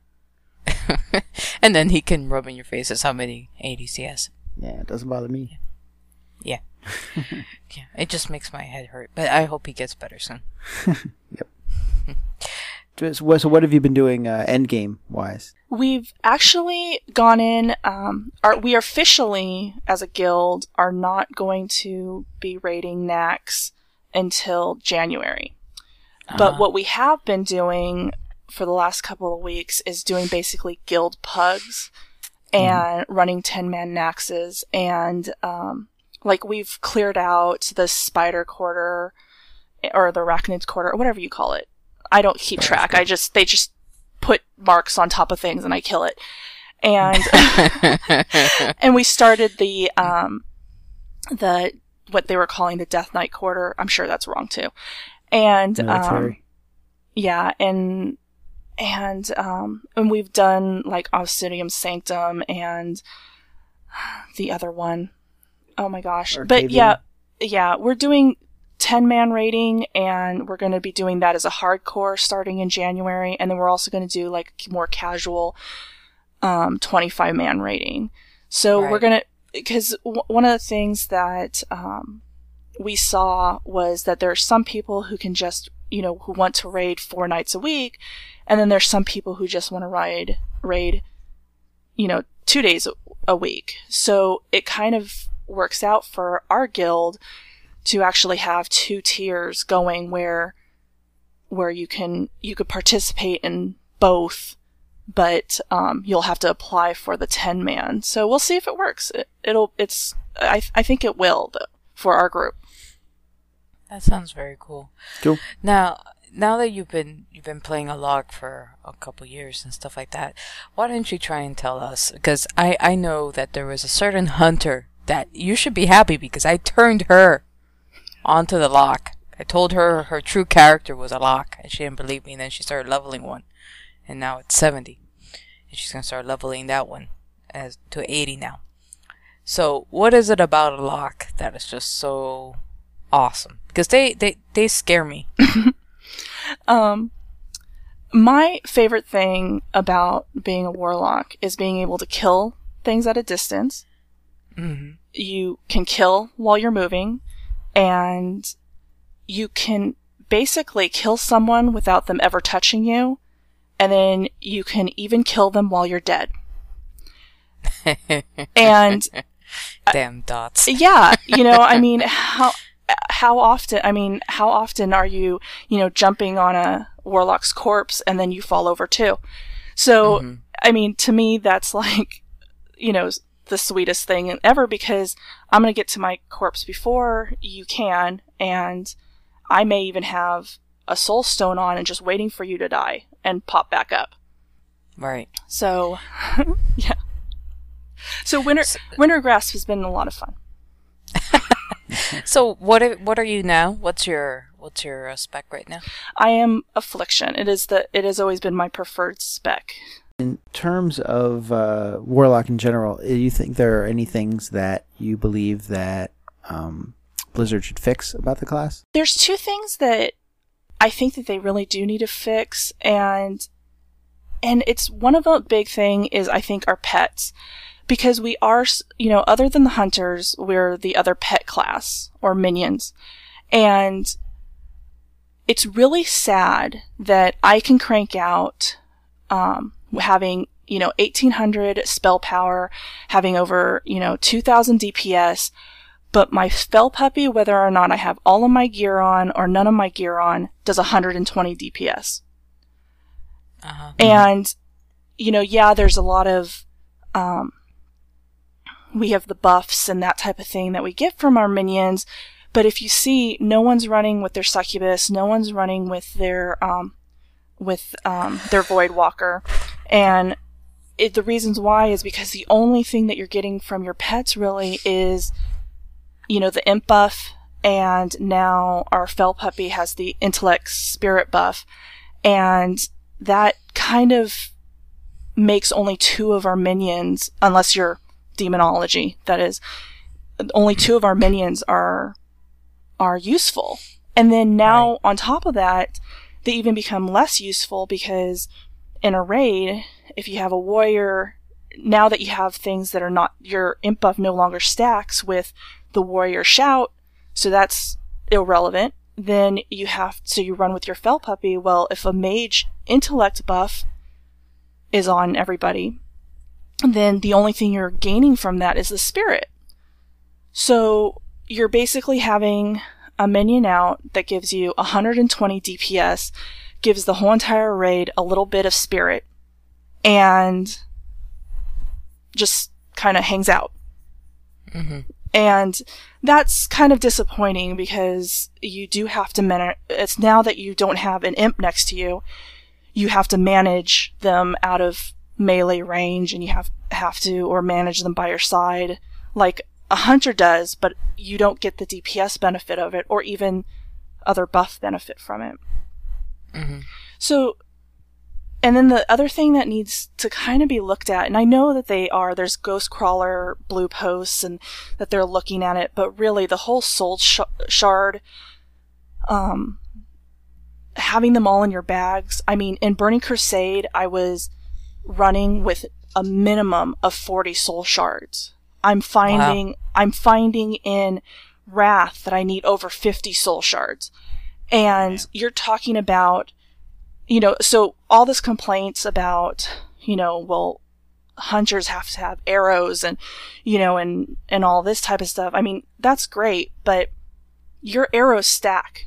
S9: and then he can rub in your faces how many eighties he has.
S4: Yeah, it doesn't bother me.
S9: Yeah, yeah, it just makes my head hurt, but I hope he gets better soon.
S4: Yep. So what have you been doing uh, endgame wise?
S10: We've actually gone in, um, are, we officially, as a guild, are not going to be raiding Nax until January. Uh-huh. But what we have been doing for the last couple of weeks is doing basically guild pugs and mm. running ten-man Naxes. And, um, like, we've cleared out the spider quarter, or the arachnid quarter, or whatever you call it. I don't keep track. I just, they just put marks on top of things and I kill it. And, and we started the, um, the, what they were calling the Death Knight quarter. I'm sure that's wrong too. And, um, yeah, and, and, um, and we've done like Obsidian Sanctum and the other one. Oh my gosh. Arcavian. But yeah, yeah, we're doing ten-man raiding, and we're going to be doing that as a hardcore starting in January, and then we're also going to do like more casual um, twenty-five-man raiding. So right. we're going to, because w- one of the things that um, we saw was that there are some people who can just, you know, who want to raid four nights a week, and then there's some people who just want to raid, raid, you know, two days a, a week. So it kind of works out for our guild to actually have two tiers going where where you can you could participate in both, but um, you'll have to apply for the ten man. So we'll see if it works. It, it'll it's I I think it will though, for our group.
S9: That sounds very cool.
S4: Cool.
S9: Now now that you've been you've been playing a log for a couple years and stuff like that, why don't you try and tell us? Because I I know that there was a certain hunter that you should be happy because I turned her onto the lock. I told her her true character was a lock, and she didn't believe me, and then she started leveling one. And now it's seventy. And she's going to start leveling that one as to eighty now. So, what is it about a lock that is just so awesome? Because they, they, they scare me.
S10: um, my favorite thing about being a warlock is being able to kill things at a distance.
S9: Mm-hmm.
S10: You can kill while you're moving. And you can basically kill someone without them ever touching you, and then you can even kill them while you're dead. And
S9: Damn dots.
S10: Yeah, you know, I mean, how how often? I mean, how often are you, you know, jumping on a warlock's corpse and then you fall over too? So, mm-hmm. I mean, to me, that's like, you know, the sweetest thing ever, because I'm going to get to my corpse before you can, and I may even have a soul stone on and just waiting for you to die and pop back up.
S9: Right.
S10: So, yeah. So winter so, winter grasp has been a lot of fun.
S9: So what are, what are you now? What's your what's your uh, spec right now?
S10: I am affliction. It is the it has always been my preferred spec.
S4: In terms of uh, warlock in general, do you think there are any things that you believe that um, Blizzard should fix about the class?
S10: There's two things that I think that they really do need to fix, and and it's one of the big thing is I think our pets. Because we are, you know, other than the hunters, we're the other pet class, or minions. And it's really sad that I can crank out, um, having, you know, eighteen hundred spell power, having over, you know, two thousand D P S, but my spell puppy, whether or not I have all of my gear on or none of my gear on, does one hundred twenty D P S. Uh-huh. And, you know, yeah, there's a lot of, um, we have the buffs and that type of thing that we get from our minions, but if you see, no one's running with their succubus, no one's running with their um, with um, their void walker, and it, the reasons why is because the only thing that you're getting from your pets really is, you know, the imp buff, and now our fel puppy has the intellect spirit buff, and that kind of makes only two of our minions, unless you're demonology, that is, only two of our minions are are useful. And then now, right. on top of that, they even become less useful because in a raid, if you have a warrior, now that you have things that are not, your imp buff no longer stacks with the warrior shout, so that's irrelevant. Then you have, so you run with your fel puppy. Well, if a mage intellect buff is on everybody, then the only thing you're gaining from that is the spirit. So you're basically having a minion out that gives you one hundred twenty D P S, gives the whole entire raid a little bit of spirit, and just kind of hangs out. Mm-hmm. And that's kind of disappointing because you do have to manage, it's now that you don't have an imp next to you, you have to manage them out of melee range, and you have have to or manage them by your side like a hunter does, but you don't get the D P S benefit of it or even other buff benefit from it. Mm-hmm. So, and then the other thing that needs to kind of be looked at, and I know that they are, there's Ghost Crawler blue posts and that they're looking at it, but really the whole soul sh- shard, um, having them all in your bags. I mean, in Burning Crusade, I was running with a minimum of forty soul shards. I'm finding, wow. I'm finding in Wrath that I need over fifty soul shards. And yeah. You're talking about, you know, so all this complaints about, you know, well, hunters have to have arrows and, you know, and, and all this type of stuff. I mean, that's great, but your arrows stack.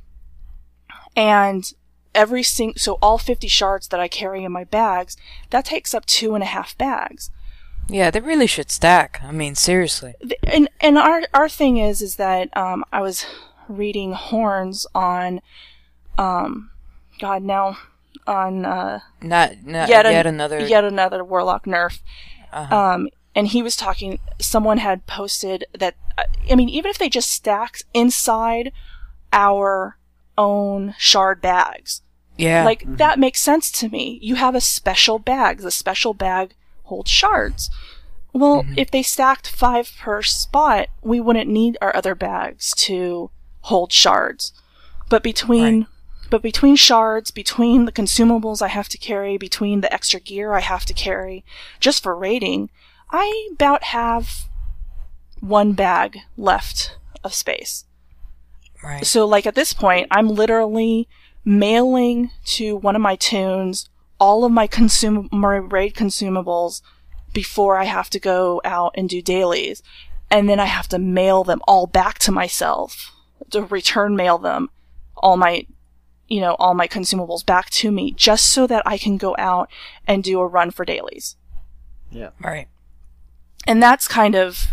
S10: And every sing, so all fifty shards that I carry in my bags, that takes up two and a half bags.
S9: Yeah, they really should stack. I mean, seriously.
S10: And and our our thing is is that um I was reading Horns on um God now on uh
S9: not, not
S10: yet,
S9: yet
S10: an,
S9: another
S10: yet another warlock nerf.
S9: Uh-huh.
S10: Um and he was talking, someone had posted that, I mean, even if they just stacked inside our own shard bags.
S9: Yeah.
S10: Like, mm-hmm. that makes sense to me. You have a special bag. The special bag holds shards. Well, mm-hmm. if they stacked five per spot, we wouldn't need our other bags to hold shards. But between, right. but between shards, between the consumables I have to carry, between the extra gear I have to carry, just for raiding, I about have one bag left of space.
S9: Right.
S10: So, like, at this point, I'm literally mailing to one of my tunes all of my consum- my raid consumables before I have to go out and do dailies. and then I have to mail them all back to myself, to return mail them, all my, you know, all my consumables back to me, just so that I can go out and do a run for dailies.
S4: Yeah.
S9: Right.
S10: And that's kind of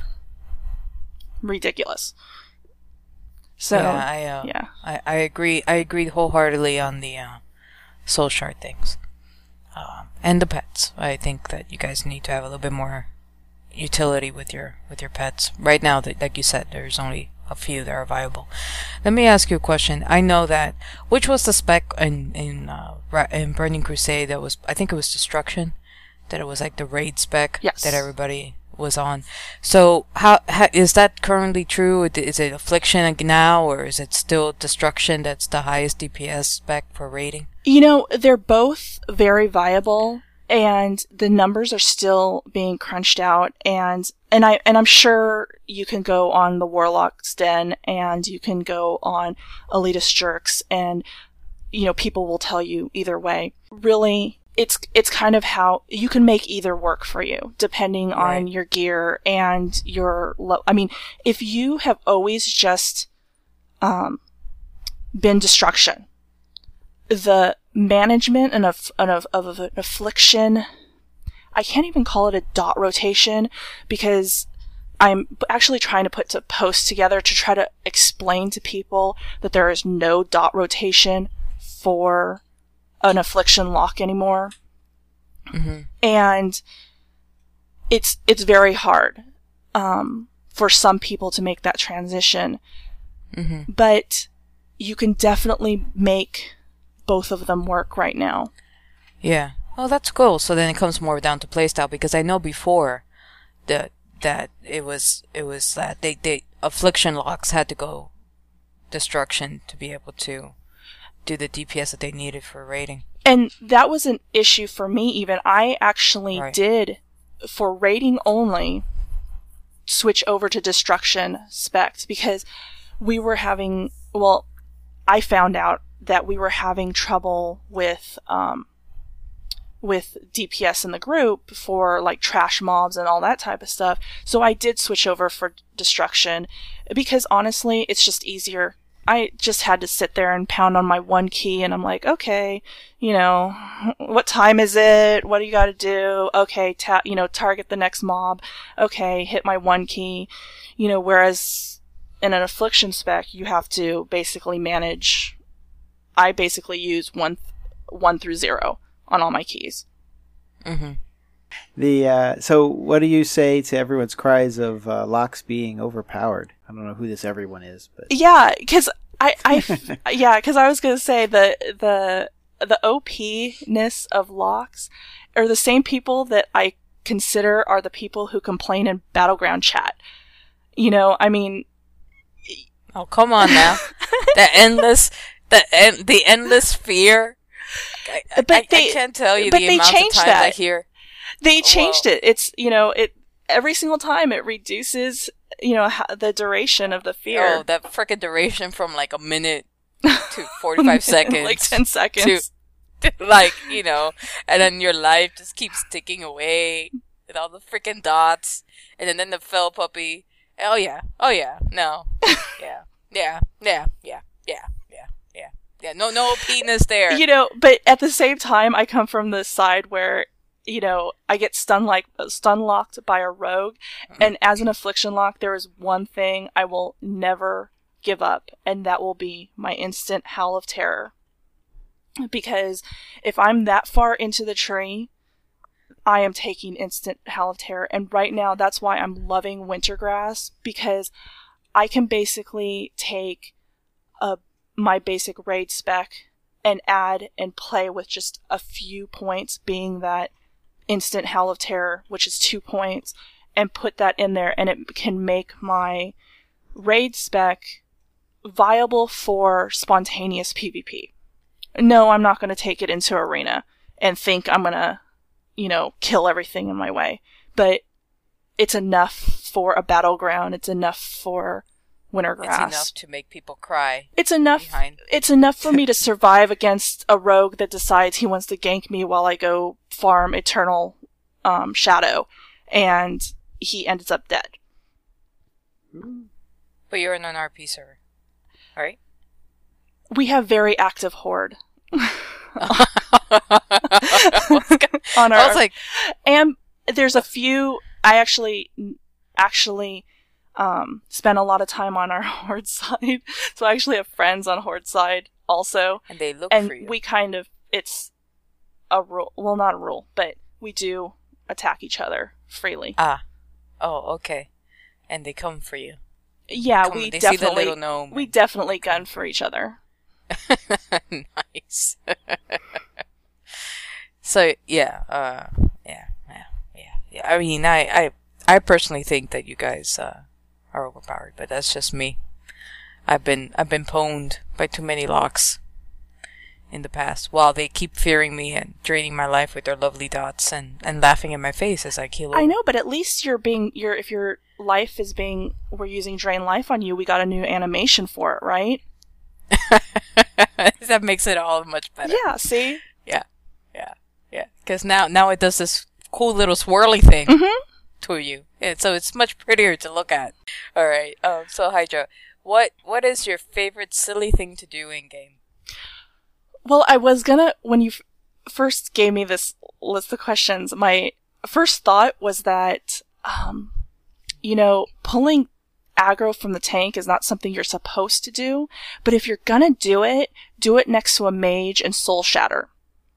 S10: ridiculous. So,
S9: yeah, I, uh,
S10: yeah.
S9: I, I agree. I agree wholeheartedly on the uh, soul shard things, uh, and the pets. I think that you guys need to have a little bit more utility with your with your pets. Right now, that like you said, there's only a few that are viable. Let me ask you a question. I know that which was the spec in in uh, in Burning Crusade that was, I think it was Destruction, that it was like the raid spec
S10: yes.
S9: that everybody was on. So how, how is that currently true? Is it Affliction now, or is it still Destruction that's the highest D P S spec for raiding?
S10: You know, they're both very viable, and the numbers are still being crunched out, and and I and I'm sure you can go on the Warlock's Den and you can go on Elitist Jerks, and you know, people will tell you either way. Really, It's it's kind of how you can make either work for you, depending
S9: right.
S10: on your gear and your lo- I mean, if you have always just um, been Destruction, the management and of, of, of an Affliction, I can't even call it a dot rotation, because I'm actually trying to put a post together to try to explain to people that there is no dot rotation for an Affliction lock anymore.
S9: Mm-hmm.
S10: And it's it's very hard um, for some people to make that transition.
S9: Mm-hmm.
S10: But you can definitely make both of them work right now.
S9: Yeah. Oh, that's cool. So then it comes more down to playstyle, because I know before that that it was it was that they, they Affliction locks had to go Destruction to be able to do the D P S that they needed for raiding.
S10: And that was an issue for me even. I actually
S9: right.
S10: did, for raiding only, switch over to Destruction specs, because we were having, well, I found out that we were having trouble with, um, with D P S in the group for like trash mobs and all that type of stuff. So I did switch over for Destruction, because honestly, it's just easier. I just had to sit there and pound on my one key, and I'm like, okay, you know, what time is it? What do you got to do? Okay, ta- you know, target the next mob. Okay, hit my one key. You know, whereas in an Affliction spec, you have to basically manage. I basically use one, th- one through zero on all my keys.
S9: Mm-hmm.
S4: The uh, so, what do you say to everyone's cries of uh, locks being overpowered? I don't know who this everyone is, but
S10: yeah, because I, I yeah, because I was gonna say the the the O P-ness of locks are the same people that I consider are the people who complain in Battleground chat. You know, I mean,
S9: oh come on now, the endless, the en- the endless fear. I,
S10: but
S9: I,
S10: they,
S9: I can't tell you
S10: but
S9: the
S10: they
S9: amount
S10: changed
S9: of times
S10: that.
S9: I hear.
S10: They changed
S9: Whoa.
S10: it. It's, you know, it every single time it reduces, you know, ha- the duration of the fear.
S9: Oh, that frickin' duration from like a minute to forty-five seconds.
S10: Like ten seconds.
S9: To, like, you know, and then your life just keeps ticking away with all the frickin' dots. And then, then the fell puppy. Oh yeah. Oh yeah. No. Yeah. Yeah. Yeah. Yeah. Yeah. Yeah. Yeah. Yeah. No, no penis there.
S10: You know, but at the same time, I come from the side where, you know, I get stun like stun locked by a rogue, mm-hmm. and as an Affliction lock, there is one thing I will never give up, and that will be my instant Howl of Terror. Because if I'm that far into the tree, I am taking instant Howl of Terror, and right now that's why I'm loving Wintergrass, because I can basically take a my basic raid spec and add and play with just a few points, being that instant Howl of Terror, which is two points, and put that in there, and it can make my raid spec viable for spontaneous PvP. No, I'm not going to take it into arena and think I'm going to, you know, kill everything in my way. But it's enough for a battleground. It's enough for Wintergrass.
S9: It's enough to make people cry.
S10: It's enough.
S9: Behind.
S10: It's enough for me to survive against a rogue that decides he wants to gank me while I go farm Eternal um, Shadow, and he ends up dead.
S9: But you're in an R P server, right?
S10: We have very active Horde.
S9: on
S10: our,
S9: I was like,
S10: and there's a few. I actually, actually, um, spent a lot of time on our Horde side, so I actually have friends on Horde side also.
S9: And they look
S10: and
S9: for you.
S10: we kind of, it's a rule. Well, not a rule, but we do attack each other freely.
S9: Ah, oh, okay. And they come for you.
S10: Yeah,
S9: come,
S10: we
S9: they see the
S10: definitely,
S9: little gnome.
S10: we definitely gun for each other.
S9: Nice. So yeah, uh, yeah, yeah, yeah, yeah. I mean, I, I, I personally think that you guys uh, are overpowered, but that's just me. I've been, I've been pwned by too many locks in the past. While they keep fearing me and draining my life with their lovely dots and, and laughing in my face as I kill them.
S10: I know, but at least you're being, you're if your life is being, we're using drain life on you. We got a new animation for it, right?
S9: That makes it all much better.
S10: Yeah, see?
S9: Yeah, yeah, yeah. Because now, now it does this cool little swirly thing
S10: mm-hmm.
S9: to you. Yeah, so it's much prettier to look at. All right. Um. So Hydra, what what is your favorite silly thing to do in game?
S10: Well, I was gonna when you f- first gave me this list of questions. My first thought was that, um, you know, pulling aggro from the tank is not something you're supposed to do, but if you're gonna do it, do it next to a mage and soul shatter.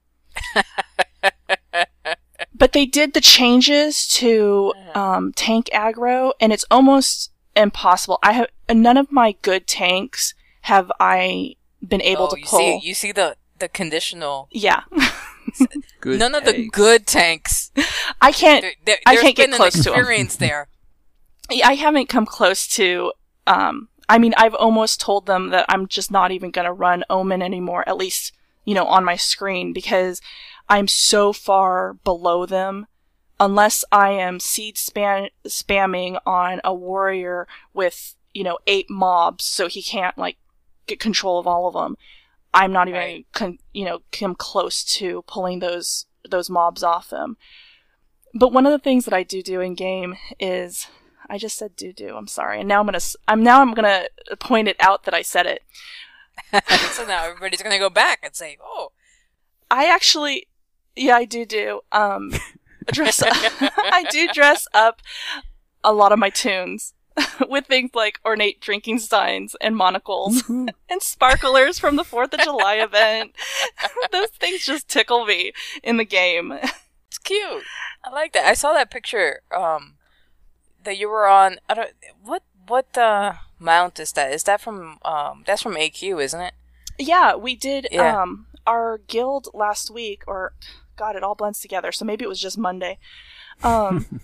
S10: But they did the changes to um, tank aggro, and it's almost impossible. I have none of my good tanks have I been able
S9: oh,
S10: to
S9: you
S10: pull.
S9: See, you see the the conditional.
S10: Yeah.
S9: Good None tanks. Of the good tanks.
S10: I can't.
S9: There, there,
S10: I can't get
S9: been
S10: close
S9: an
S10: to them.
S9: experience there.
S10: I haven't come close to, um, I mean, I've almost told them that I'm just not even going to run Omen anymore, at least, you know, on my screen, because I'm so far below them. Unless I am seed spam- spamming on a warrior with, you know, eight mobs so he can't, like, get control of all of them, I'm not even, right. con- you know, come close to pulling those, those mobs off them. But one of the things that I do do in game is... I just said do do. I'm sorry, and now I'm gonna. I'm now I'm gonna point it out that I said it.
S9: So now everybody's gonna go back and say, "Oh,
S10: I actually, yeah, I do do. Um, dress. Up. I do dress up a lot of my tunes with things like ornate drinking steins and monocles and sparklers from the Fourth of July event. Those things just tickle me in the game.
S9: It's cute. I like that. I saw that picture. Um. That you were on, I don't, what, what, uh, mount is that? Is that from, um, that's from A Q, isn't it?
S10: Yeah, we did,
S9: yeah.
S10: um, our guild last week, or, God, it all blends together, so maybe it was just Monday, um,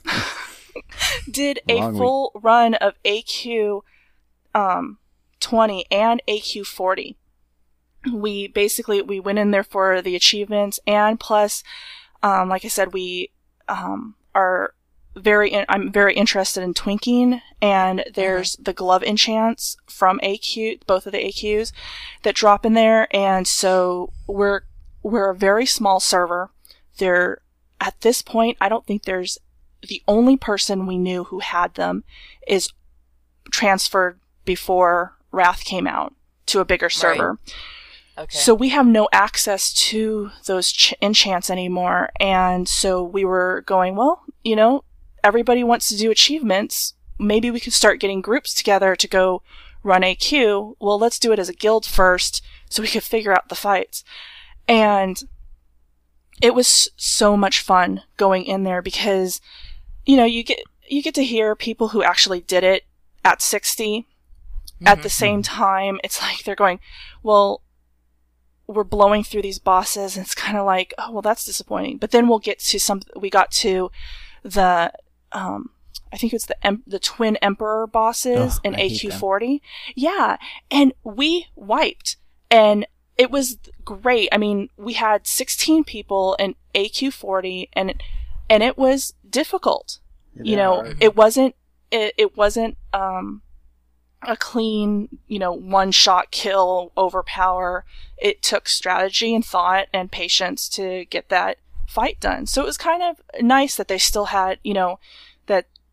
S10: did a Long full week. run of A Q, um, twenty and A Q forty. We basically, we went in there for the achievements, and plus, um, like I said, we, um, are, Very, in, I'm very interested in twinking, and there's mm-hmm. the glove enchants from A Q, both of the A Qs that drop in there, and so we're we're a very small server. There, at this point, I don't think there's the only person we knew who had them is transferred before Wrath came out to a bigger server.
S9: Right. Okay.
S10: So we have no access to those ch- enchants anymore, and so we were going, well, you know. Everybody wants to do achievements. Maybe we could start getting groups together to go run A Q. Well, let's do it as a guild first so we could figure out the fights. And it was so much fun going in there because, you know, you get, you get to hear people who actually did it at sixty. Mm-hmm. At the same time, it's like they're going, well, we're blowing through these bosses, and it's kind of like, oh, well, that's disappointing. But then we'll get to some, we got to the, um, I think it's the em- the twin emperor bosses oh, in A Q forty. Yeah, and we wiped, and it was great. I mean, we had sixteen people in A Q forty, and and it was difficult. Yeah, you know, hard. it wasn't it, it wasn't um a clean, you know, one shot kill, overpower. It took strategy and thought and patience to get that fight done. So it was kind of nice that they still had, you know, that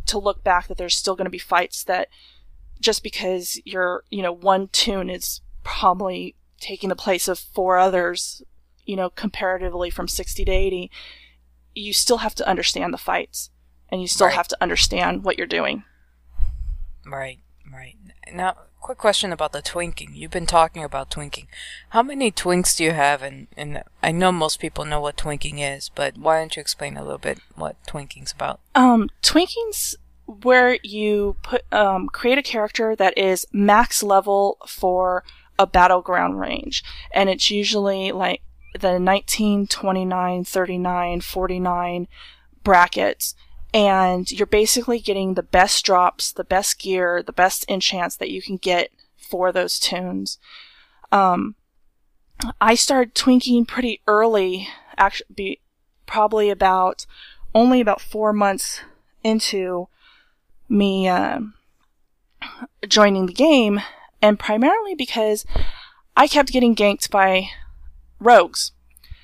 S10: to look back that there's still going to be fights that just because your, you know, one toon is probably taking the place of four others, you know, comparatively from sixty to eighty, you still have to understand the fights, and you still
S9: Right.
S10: have to understand what you're doing.
S9: Right, right. Now, quick question about the twinking. You've been talking about twinking. How many twinks do you have? And, and I know most people know what twinking is, but why don't you explain a little bit what twinking's about?
S10: Um, twinking's where you put um, create a character that is max level for a battleground range, and it's usually like the nineteen, twenty-nine, thirty-nine, forty-nine brackets, and you're basically getting the best drops, the best gear, the best enchants that you can get for those toons. Um, I started twinking pretty early, actually, be, probably about only about four months into me uh, joining the game, and primarily because I kept getting ganked by rogues.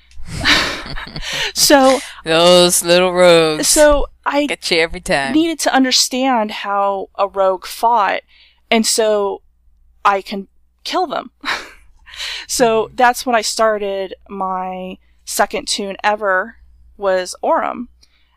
S10: So
S9: those little rogues.
S10: So I
S9: get you every time.
S10: Needed to understand how a rogue fought, and so I can kill them. So that's when I started my second toon ever was Aurum,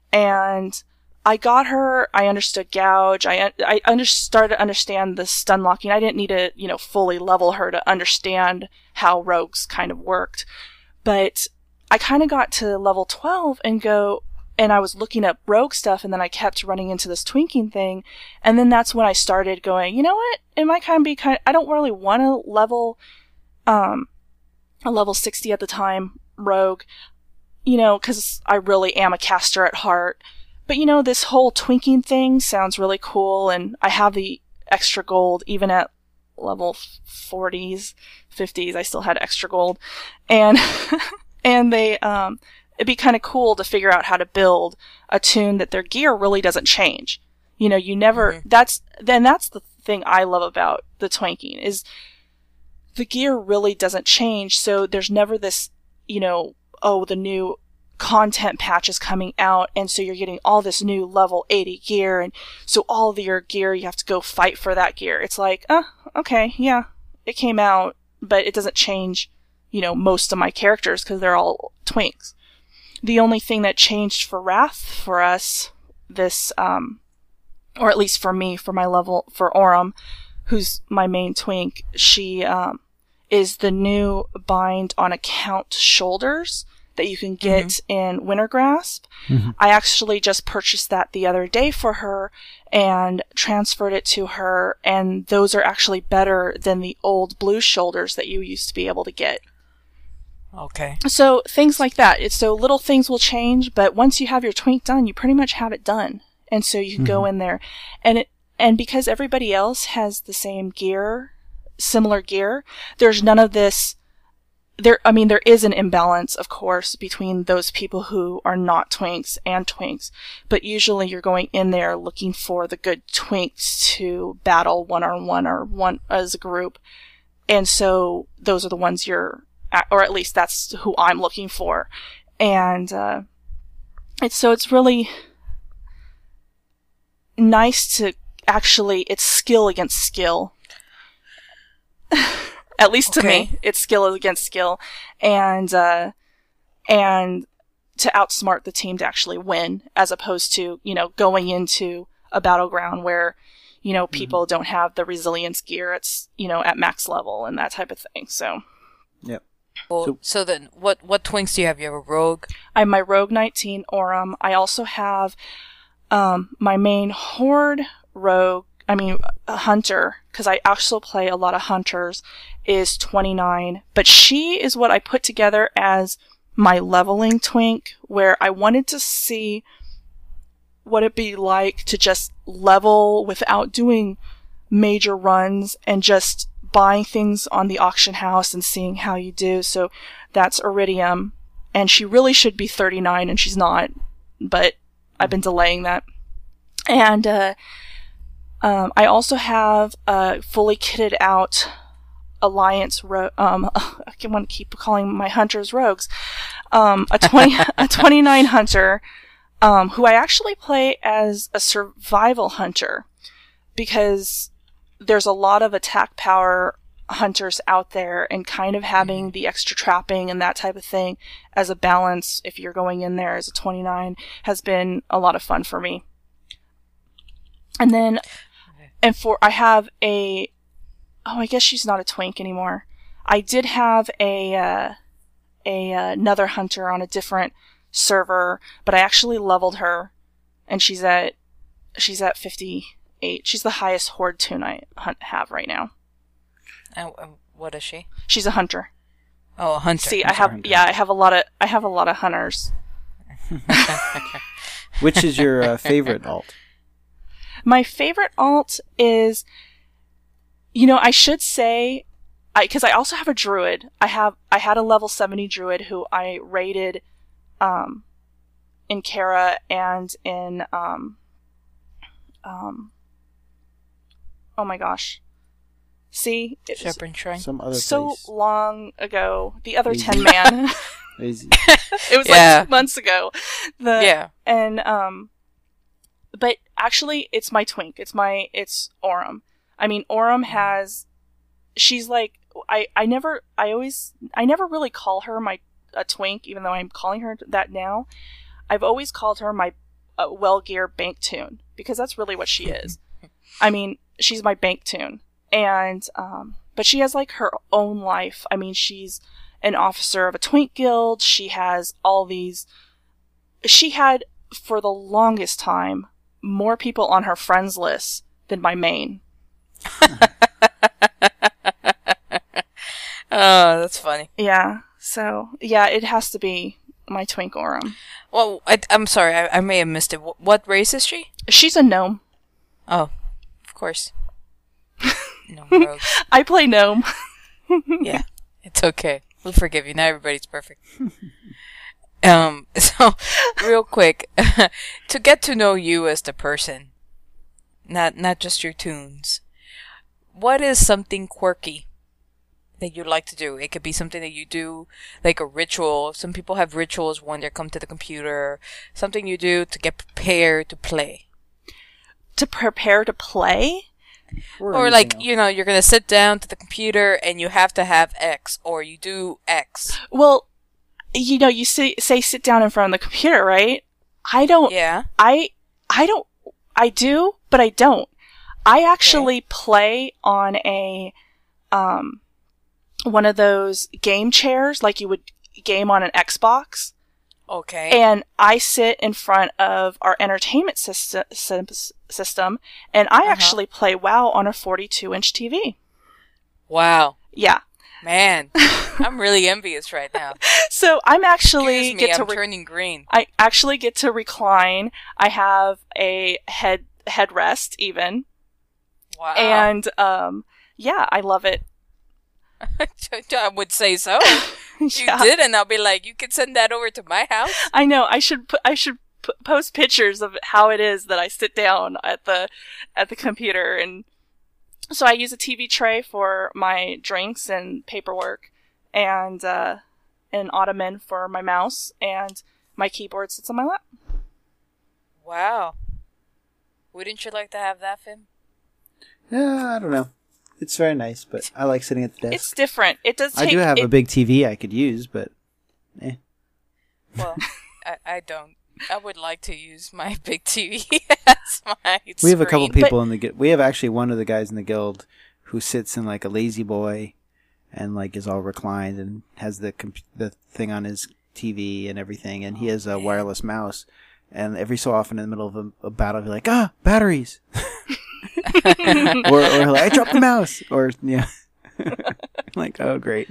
S10: and I got her. I understood gouge. I I under, started to understand the stun locking. I didn't need to, you know, fully level her to understand how rogues kind of worked, but I kind of got to level twelve and go, and I was looking up rogue stuff, and then I kept running into this twinking thing, and then that's when I started going, you know what? It might kind of be kind. Of, I don't really want to level, um, a level sixty at the time rogue, you know, because I really am a caster at heart. But, you know, this whole twinking thing sounds really cool, and I have the extra gold, even at level forties, fifties, I still had extra gold. And, and they, um, it'd be kind of cool to figure out how to build a toon that their gear really doesn't change. You know, you never, mm-hmm. that's, then that's the thing I love about the twinking, is the gear really doesn't change, so there's never this, you know, oh, the new content patch is coming out, and so you're getting all this new level eighty gear, and so all of your gear, you have to go fight for that gear. It's like, uh, okay, yeah, it came out, but it doesn't change, you know, most of my characters, because they're all twinks. The only thing that changed for Wrath for us, this, um, or at least for me, for my level, for Aurum, who's my main twink, she, um, is the new bind on account shoulders that you can get mm-hmm. in Winter Grasp. Mm-hmm. I actually just purchased that the other day for her and transferred it to her, and those are actually better than the old blue shoulders that you used to be able to get.
S9: Okay.
S10: So things like that. It's so little things will change, but once you have your twink done, you pretty much have it done. And so you can mm-hmm. go in there, and it and because everybody else has the same gear, similar gear, there's none of this. There, I mean, there is an imbalance, of course, between those people who are not twinks and twinks, but usually you're going in there looking for the good twinks to battle one-on-one or one as a group, and so those are the ones you're, at, or at least that's who I'm looking for, and uh, it's so it's really nice to actually, it's skill against skill. At least to
S9: okay.
S10: me, it's skill against skill, and uh, and to outsmart the team to actually win, as opposed to, you know, going into a battleground where, you know, people mm-hmm. don't have the resilience gear. It's, you know, at max level and that type of thing. So,
S4: yep.
S9: Well, so, so then, what what twinks do you have? You have a rogue.
S10: I have my rogue nineteen Aurum. I also have um, my main horde rogue. I mean, a hunter, because I also play a lot of hunters, is twenty-nine, but she is what I put together as my leveling twink, where I wanted to see what it'd be like to just level without doing major runs and just buying things on the auction house and seeing how you do. So that's Iridium, and she really should be thirty-nine, and she's not, but I've been delaying that. And, uh, Um, I also have a fully kitted out Alliance ro- um I want to keep calling my hunters rogues. Um, a twenty a twenty-nine hunter, um, who I actually play as a survival hunter, because there's a lot of attack power hunters out there, and kind of having the extra trapping and that type of thing as a balance if you're going in there as a twenty-nine has been a lot of fun for me. And then, and for, I have a, oh, I guess she's not a twink anymore. I did have a, uh, a, uh, another hunter on a different server, but I actually leveled her, and she's at, she's at fifty-eight. She's the highest horde tune I hunt, have right now.
S9: And uh, what is she?
S10: She's a hunter.
S9: Oh, a hunter.
S10: See, I have, yeah, I have a lot of, I have a lot of hunters.
S4: Which is your uh, favorite alt?
S10: My favorite alt is, you know, I should say, I because I also have a druid. I have I had a level seventy druid who I raided, um, in Kara and in um, um. Oh my gosh. See, it was
S9: Shepherd Shrine.
S4: Some other
S10: so
S4: place.
S10: long ago. The other
S4: Easy.
S10: ten man.
S4: Easy.
S10: It was
S9: Yeah.
S10: like two months ago. The,
S9: Yeah.
S10: And um, but actually, it's my twink. It's my it's Aurum. I mean, Aurum has. She's like I. I never. I always. I never really call her my a twink, even though I'm calling her that now. I've always called her my uh, well-gear bank tune, because that's really what she is. I mean, she's my bank tune. And, um, but she has like her own life. I mean, she's an officer of a twink guild. She has all these, she had for the longest time more people on her friends list than my main.
S9: Oh, that's funny.
S10: Yeah. So, yeah, it has to be my twink Aurum.
S9: Well, I, I'm sorry, I, I may have missed it. What, what race is she?
S10: She's a gnome.
S9: Oh, of course. No rogues.
S10: I play gnome.
S9: Yeah, it's okay. We'll forgive you. Not everybody's perfect. Um, so, real quick, to get to know you as the person, not not just your tunes, what is something quirky that you'd like to do? It could be something that you do, like a ritual. Some people have rituals when they come to the computer. Something you do to get prepared to play.
S10: To prepare to play?
S4: Or,
S9: Or like,
S4: anything
S9: you know, you're gonna sit down to the computer and you have to have X, or you do X.
S10: Well, you know, you say, say sit down in front of the computer, right? I don't,
S9: Yeah.
S10: I, I don't, I do, but I don't. I actually play on a, um, one of those game chairs, like you would game on an Xbox.
S9: Okay.
S10: And I sit in front of our entertainment system, system and I
S9: Uh-huh.
S10: actually play WoW on a forty-two inch T V.
S9: Wow.
S10: Yeah.
S9: Man, I'm really envious right now.
S10: So I'm actually
S9: Excuse me,
S10: get to
S9: I'm
S10: re-
S9: turning green.
S10: I actually get to recline. I have a head headrest even.
S9: Wow.
S10: And um yeah, I love it.
S9: I would say so. If
S10: Yeah.
S9: you didn't, I'll be like, you can send that over to my house.
S10: I know. I should put. I should p- post pictures of how it is that I sit down at the at the computer, and so I use a T V tray for my drinks and paperwork, and uh, an ottoman for my mouse, and my keyboard sits on my lap.
S9: Wow. Wouldn't you like to have that, Finn?
S4: Yeah, I don't know. It's very nice, but I like sitting at the desk.
S10: It's different. It does. Take,
S4: I do have
S10: it,
S4: a big T V I could use, but eh.
S9: Well, I, I don't. I would like to use my big T V as my
S4: We have a couple
S9: screen.
S4: people in the guild. We have actually one of the guys in the guild who sits in like a lazy boy and like is all reclined and has the comp- the thing on his T V and everything, and he has a wireless mouse. And every so often in the middle of a, a battle, he'll be like, ah, batteries. or, or he'll like, I dropped the mouse. Or, yeah. Like, oh, great.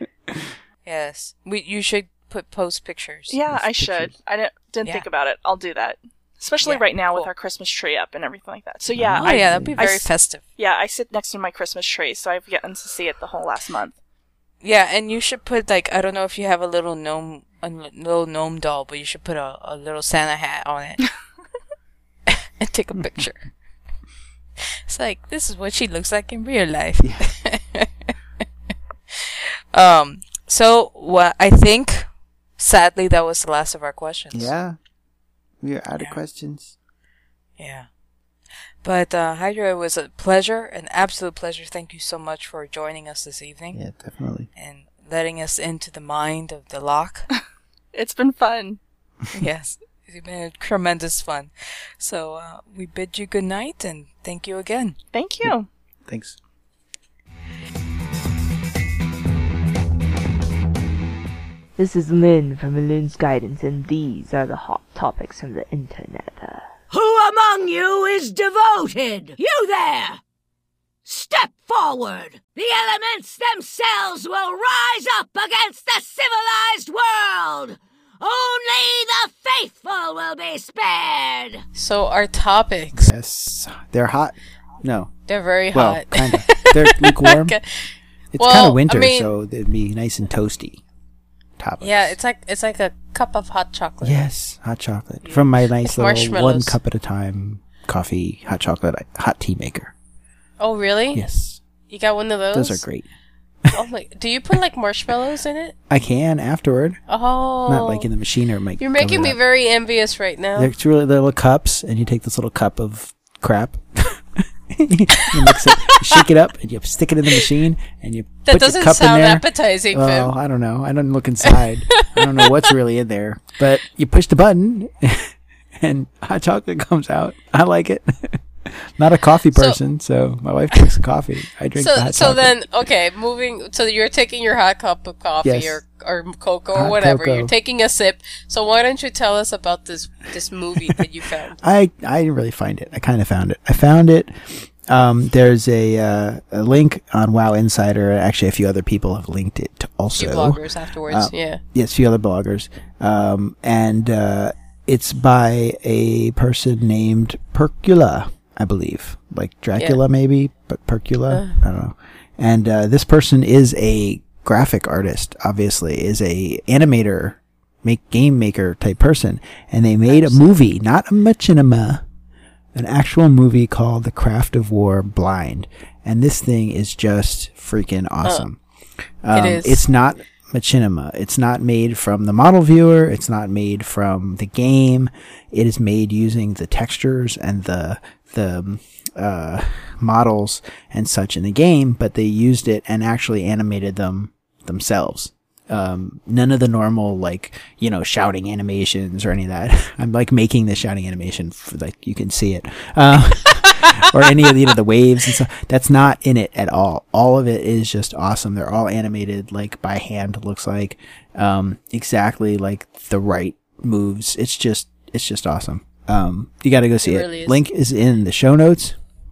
S9: Yes. We, you should put post pictures.
S10: Yeah, I
S4: pictures.
S10: should. I didn't didn't
S9: Yeah.
S10: think about it. I'll do that. Especially
S9: Yeah,
S10: right now with
S9: cool.
S10: our Christmas tree up and everything like that. So yeah,
S9: Oh,
S10: I,
S9: yeah, that'd be
S10: I
S9: very
S10: s-
S9: festive.
S10: yeah, I sit next to my Christmas tree, so I've gotten to see it the whole last month.
S9: Yeah, and you should put, like, I don't know if you have a little gnome, a l- little gnome doll, but you should put a, a little Santa hat on it. And take a picture. It's like, this is what she looks like in real life. um, so, what I think, sadly, that was the last of our questions.
S4: Yeah. We are out
S9: Yeah.
S4: of questions.
S9: Yeah. But uh, Hydra, it was a pleasure, an absolute pleasure. Thank you so much for joining us this evening.
S4: Yeah, definitely.
S9: And letting us into the mind of the lock.
S10: It's been fun.
S9: Yes. It's been tremendous fun. So uh, we bid you good night and thank you again.
S10: Thank you.
S4: Thanks.
S11: This is Lynn from Lynn's Guidance, and these are the hot topics from the internet.
S12: Who among you is devoted? You there! Step forward! The elements themselves will rise up against the civilized world! Only the faithful will be spared!
S3: So our topics.
S4: Yes. They're hot. No.
S3: They're very
S4: well,
S3: hot.
S4: kind of. They're lukewarm.
S3: Okay.
S4: It's
S3: Well,
S4: kind of winter,
S3: I mean-
S4: so it'd be nice and toasty. Topics.
S3: Yeah, it's like it's like a cup of hot chocolate.
S4: Yes, hot chocolate. From my nice
S3: Like
S4: little one
S3: marshmallows.
S4: cup at a time coffee, hot chocolate, hot tea maker.
S3: Oh, really?
S4: Yes.
S3: You got one of those?
S4: Those are great.
S3: Oh my! Do you put like marshmallows in it?
S4: I can afterward.
S3: Oh.
S4: Not like in the machine or my.
S3: You're making me very envious right now.
S4: They're two little cups, and you take this little cup of crap. you mix it, you shake it up, and you stick it in the machine, and you
S3: That
S4: put
S3: doesn't
S4: your cup
S3: sound
S4: in there.
S3: appetizing,
S4: Well,
S3: Fib.
S4: I don't know. I don't look inside. I don't know what's really in there. But you push the button, and hot chocolate comes out. I like it. Not a coffee
S3: So-
S4: person, so, my wife drinks the coffee. I drink the
S3: So,
S4: hot
S3: so
S4: chocolate.
S3: then, okay, moving. So you're taking your hot cup of coffee
S4: Yes.
S3: or or cocoa or
S4: Hot
S3: whatever.
S4: cocoa.
S3: You're taking a sip. So why don't you tell us about this this movie that you found?
S4: I I didn't really find it. I kind of found it. I found it. Um, there's a uh, a link on WoW Insider. Actually, a few other people have linked it also.
S3: Few bloggers afterwards,
S4: Uh,
S3: yeah.
S4: Yes, a few other bloggers. Um, and uh, it's by a person named Percula, I believe, like Dracula,
S3: Yeah.
S4: maybe, but Percula.
S3: Uh.
S4: I don't know. And uh, this person is a graphic artist. Obviously, is a animator, make game maker type person, and they made a movie, not a machinima. An actual movie called The Craft of War Blind. And this thing is just freaking awesome.
S3: Uh, it
S4: Um,
S3: is.
S4: It's not machinima. It's not made from the model viewer. It's not made from the game. It is made using the textures and the, the, uh, models and such in the game, but they used it and actually animated them themselves. Um, none of the normal, like, you know, shouting animations or any of that. I'm like making the shouting animation for, like, you can see it. Uh, or any of the, you know, the waves and stuff. That's not in it at all. All of it is just awesome. They're all animated, like, by hand, it looks like. Um, exactly like the right moves. It's just, it's just awesome. Um, you gotta go see
S3: It
S4: it.
S3: really is.
S4: Link is in the show notes.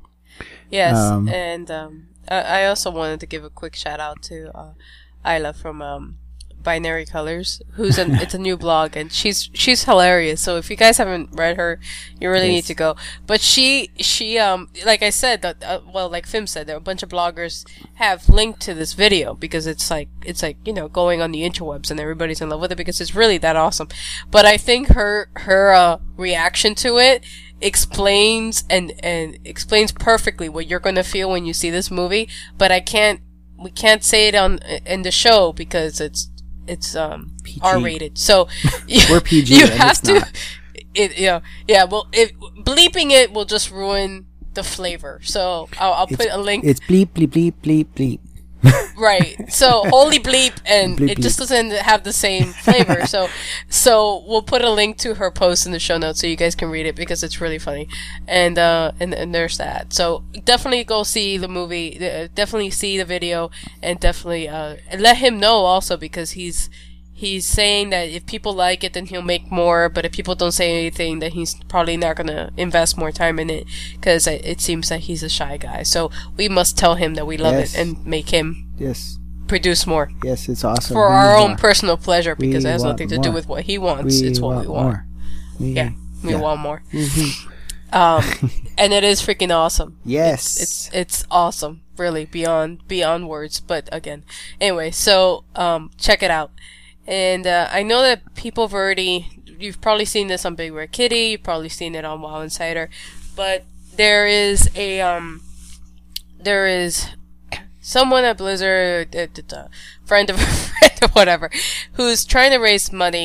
S3: Yes,
S4: Um,
S3: and um, I, I also wanted to give a quick shout out to uh, Isla from um, Binary Colors, who's an it's a new blog, and she's she's hilarious. So if you guys haven't read her, you really
S13: Yes.
S3: need to go. But she she um like I said, that uh, well, like Fim said, there are a bunch of bloggers have linked to this video because it's like it's like you know going on the interwebs and everybody's in love with it because it's really that awesome. But I think her her uh, reaction to it explains and and explains perfectly what you're going to feel when you see this movie. But I can't we can't say it on in the show because it's it's um R rated. So
S4: We're P G
S3: you
S4: and
S3: have
S4: it's
S3: to
S4: not.
S3: it yeah yeah well if bleeping it will just ruin the flavor. So I'll, I'll put
S4: It's-
S3: a link.
S4: It's bleep, bleep, bleep, bleep, bleep.
S3: Right. So holy bleep, and
S4: Bleep,
S3: it just
S4: bleep.
S3: doesn't have the same flavor. So, so we'll put a link to her post in the show notes so you guys can read it because it's really funny. And uh, and and there's that. So definitely go see the movie. Uh, definitely see the video, and definitely uh, and let him know also because he's he's saying that if people like it, then he'll make more. But if people don't say anything, then he's probably not gonna invest more time in it because it, it seems that he's a shy guy. So we must tell him that we love
S4: Yes.
S3: it and make him
S4: Yes.
S3: produce more
S4: Yes, it's awesome.
S3: for
S4: We
S3: our own
S4: want-
S3: personal pleasure because
S4: we
S3: it has
S4: want
S3: nothing to do
S4: more.
S3: with what he wants.
S4: We
S3: it's what
S4: want
S3: we want.
S4: more. We-
S3: Yeah, we
S4: yeah.
S3: want more.
S4: Mhm.
S3: Um, and it is freaking awesome.
S4: Yes.
S3: It's, it's it's awesome, really beyond beyond words. But again, anyway, so um, check it out. And uh, I know that people have already, you've probably seen this on Big Red Kitty, you've probably seen it on WoW Insider, but there is a um, there is someone at Blizzard, a friend of a friend or whatever, who's trying to raise money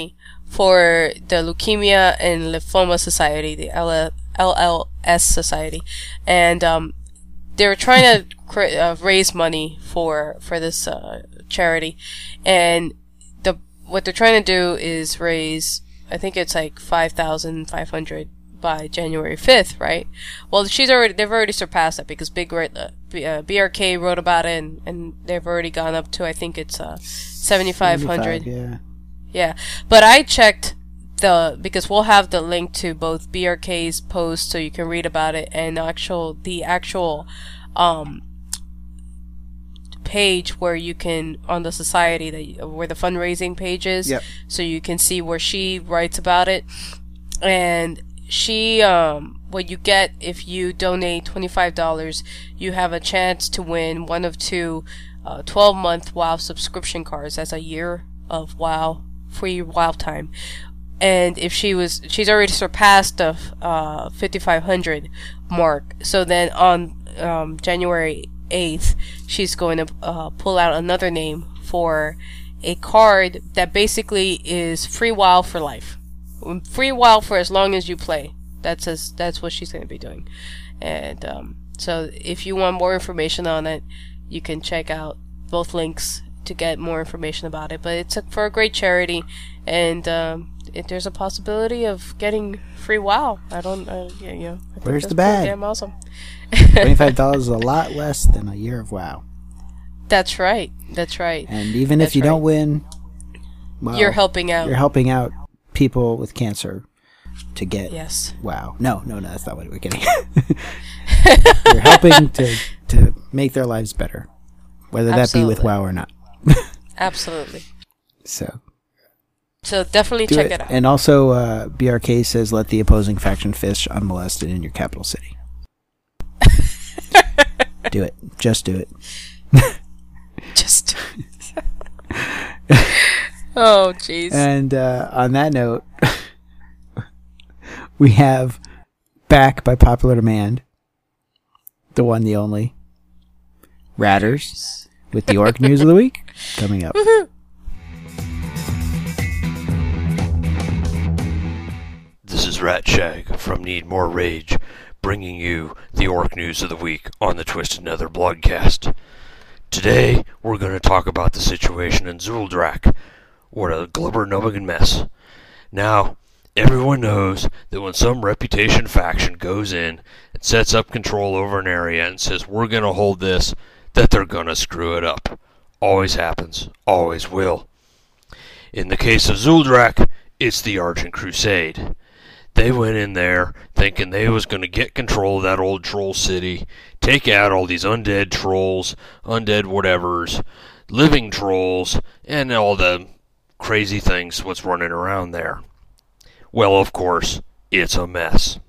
S3: for the Leukemia and Lymphoma Society, the L L S Society, and um, they were trying to cr- uh, raise money for for this uh, charity, and the what they're trying to do is raise, I think it's like five thousand five hundred by January fifth, right? Well, she's already they've already surpassed that because Big uh, B R K wrote about it, and, and they've already gone up to, I think it's uh, seventy-five hundred.
S4: Yeah.
S3: Yeah, but I checked the because we'll have the link to both B R K's post so you can read about it, and actual the actual um page where you can on the society that where the fundraising page is.
S4: Yep.
S3: So you can see where she writes about it, and she um what you get if you donate twenty-five dollars, you have a chance to win one of two uh, twelve month WoW subscription cards. That's a year of WoW free WoW time. And if she was she's already surpassed the uh fifty-five hundred mark, so then on um January eighth she's going to uh pull out another name for a card that basically is free WoW for life. Free WoW for as long as you play. That's as, that's what she's going to be doing. And um, so if you want more information on it, you can check out both links to get more information about it. But it's a, for a great charity, and um, if there's a possibility of getting free WoW. I don't, uh, yeah, you know. I think
S4: Where's
S3: that's
S4: the bag?
S3: pretty damn awesome.
S4: twenty-five dollars is a lot less than a year of WoW.
S3: That's right. That's right.
S4: And even
S3: that's
S4: if you
S3: right.
S4: don't win, well,
S3: you're helping out.
S4: You're helping out people with cancer to get
S3: yes.
S4: WoW. No, no, no, that's not what we're getting. You're helping to, to make their lives better, whether
S3: Absolutely.
S4: that be with WoW or not.
S3: Absolutely.
S4: So.
S3: So definitely
S4: do
S3: check
S4: it.
S3: it out.
S4: And also, uh, B R K says, let the opposing faction fish unmolested in your capital city. Do it. Just do it.
S3: Just do it. Oh, jeez.
S4: And uh, on that note, we have back by popular demand, the one, the only, Ratters, with the Orc News of the Week coming up.
S3: Woohoo!
S13: This is Ratshag from Need More Rage, bringing you the Orc News of the Week on the Twisted Nether blogcast. Today, we're going to talk about the situation in Zuldrak. What a glubber-nubbin mess. Now, everyone knows that when some reputation faction goes in and sets up control over an area and says, we're going to hold this, that they're going to screw it up. Always happens. Always will. In the case of Zuldrak, it's the Argent Crusade. They went in there thinking they was going to get control of that old troll city, take out all these undead trolls, undead whatevers, living trolls, and all the crazy things what's running around there. Well, of course, it's a mess.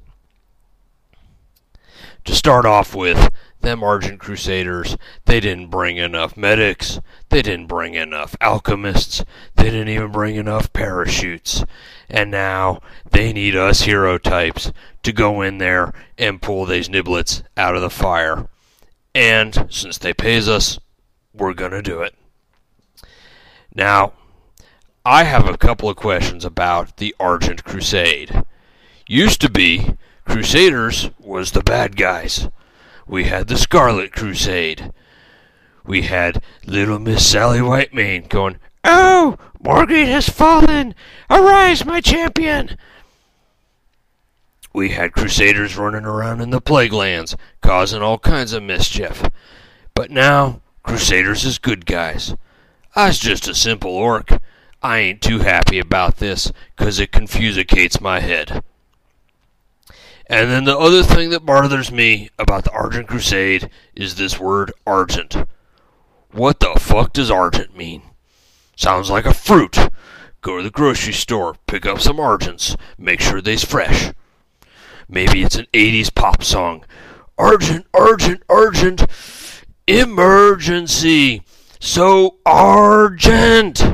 S13: To start off with, them Argent Crusaders, they didn't bring enough medics, they didn't bring enough alchemists, they didn't even bring enough parachutes, and now they need us hero types to go in there and pull these niblets out of the fire. And since they pays us, we're gonna do it. Now, I have a couple of questions about the Argent Crusade. Used to be, Crusaders was the bad guys. We had the Scarlet Crusade. We had little Miss Sally Whitemane going, "Oh, Morgate has fallen! Arise, my champion!" We had Crusaders running around in the Plague Lands, causing all kinds of mischief. But now, Crusaders is good guys. I's just a simple orc. I ain't too happy about this, 'cause it confusicates my head. And then the other thing that bothers me about the Argent Crusade is this word Argent. What the fuck does Argent mean? Sounds like a fruit. Go to the grocery store, pick up some Argents, make sure they's fresh. Maybe it's an eighties pop song. Argent, Argent, Argent, emergency, so Argent.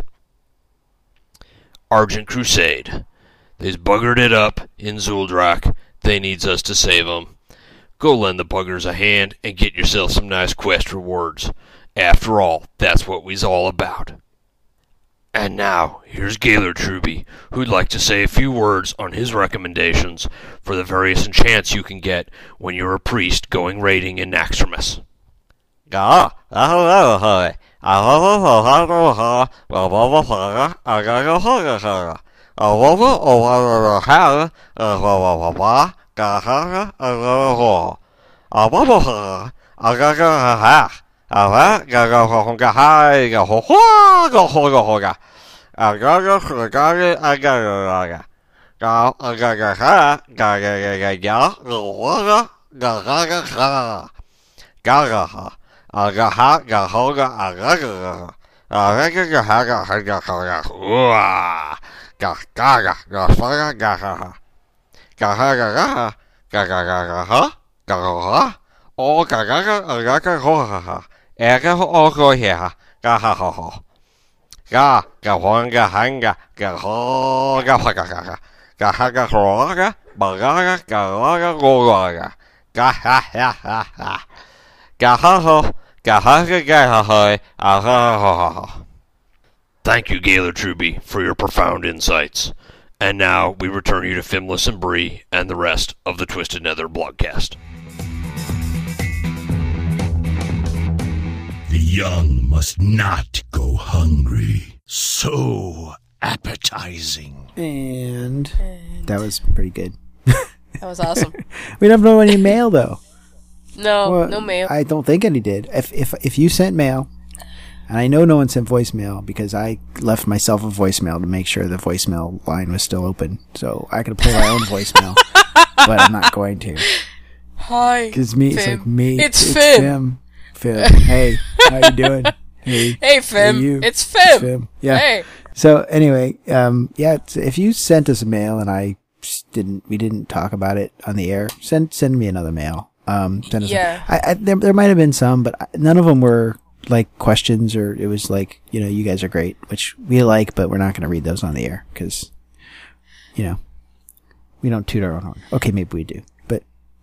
S13: Argent Crusade. They's buggered it up in Zuldrak. They needs us to save them. Go lend the buggers a hand and get yourself some nice quest rewards. After all, that's what we's all about. And now, here's Gaylord Truby, who'd like to say a few words on his recommendations for the various enchants you can get when you're a priest going raiding in Naxxramas. Thank you, Gaylord Truby, for your profound insights. And now we return you to Fimless and Bree and the rest of the Twisted Nether blogcast.
S6: The young must not go hungry. So appetizing.
S4: And that was pretty good.
S3: That was awesome.
S4: We don't know any mail though.
S3: No,
S4: Well,
S3: no mail.
S4: I don't think any did. If if if you sent mail, and I know no one sent voicemail because I left myself a voicemail to make sure the voicemail line was still open, so I could play my own voicemail, but I'm not going to.
S3: Hi,
S4: Because me, it's
S3: Fim.
S4: like me.
S3: It's Fim.
S4: Fim. Fim. Hey, how you doing? Hey,
S3: Hey, Fim.
S4: you.
S3: It's Fim.
S4: Fim. Yeah.
S3: Hey.
S4: So anyway, um, yeah, it's, if you sent us a mail and I just didn't, we didn't talk about it on the air, send send me another mail. Um, send us
S3: Yeah.
S4: A, I, I, there, there might have been some, but I- none of them were like questions, or it was like, you know, you guys are great, which we like, but we're not going to read those on the air because, you know, we don't toot our own horn. Okay, maybe we do, but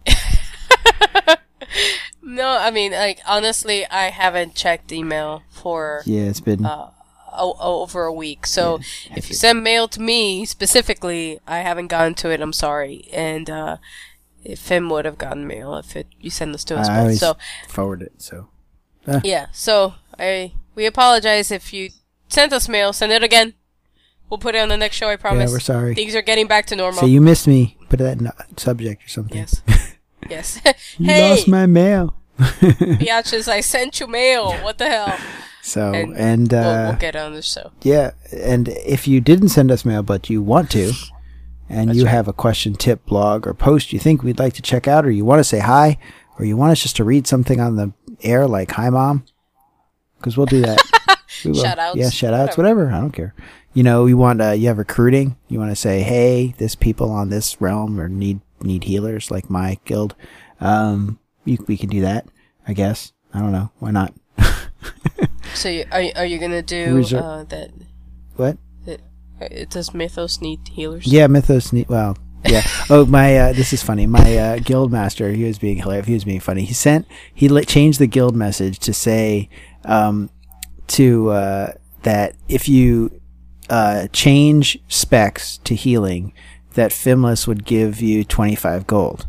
S3: No, I mean, like, honestly, I haven't checked email for
S4: yeah, it's been.
S3: uh, o- over a week. So if you send mail to me specifically, I haven't gotten to it. I'm sorry. And uh, if Fim would have gotten mail if it you send this to us.
S4: I
S3: both.
S4: always
S3: So
S4: forward it. So uh,
S3: yeah. So I we apologize if you sent us mail. Send it again. We'll put it on the next show. I promise.
S4: we're sorry.
S3: Things are getting back to normal.
S4: so you missed me. Put that in a subject or something.
S3: Yes. Yes.
S4: You
S3: Hey,
S4: lost my mail.
S3: biatches! I sent you mail. What the hell?
S4: So and,
S3: And
S4: uh,
S3: we'll, we'll get on the show.
S4: yeah, and if you didn't send us mail but you want to, and
S3: That's
S4: you
S3: right.
S4: have a question, tip, blog, or post you think we'd like to check out, or you want to say hi, or you want us just to read something on the air like "Hi, Mom," because we'll do that. We will.
S3: Shout-outs.
S4: Yeah, shout outs, whatever. I don't care. You know, you want uh, you have recruiting. You want to say, hey, this people on this realm or need need healers like my guild. Um, you, we can do that. I guess. I don't know. Why not?
S3: So you, are are you gonna do
S4: Reserve-
S3: uh, that?
S4: What?
S3: That uh, does Mythos need healers?
S4: Yeah, Mythos. Ne- well, yeah. Oh, my. Uh, this is funny. My uh, guild master. He was being hilarious. He was being funny. He sent. He li- changed the guild message to say, um, to uh, that if you uh change specs to healing, that Fimless would give you twenty-five gold.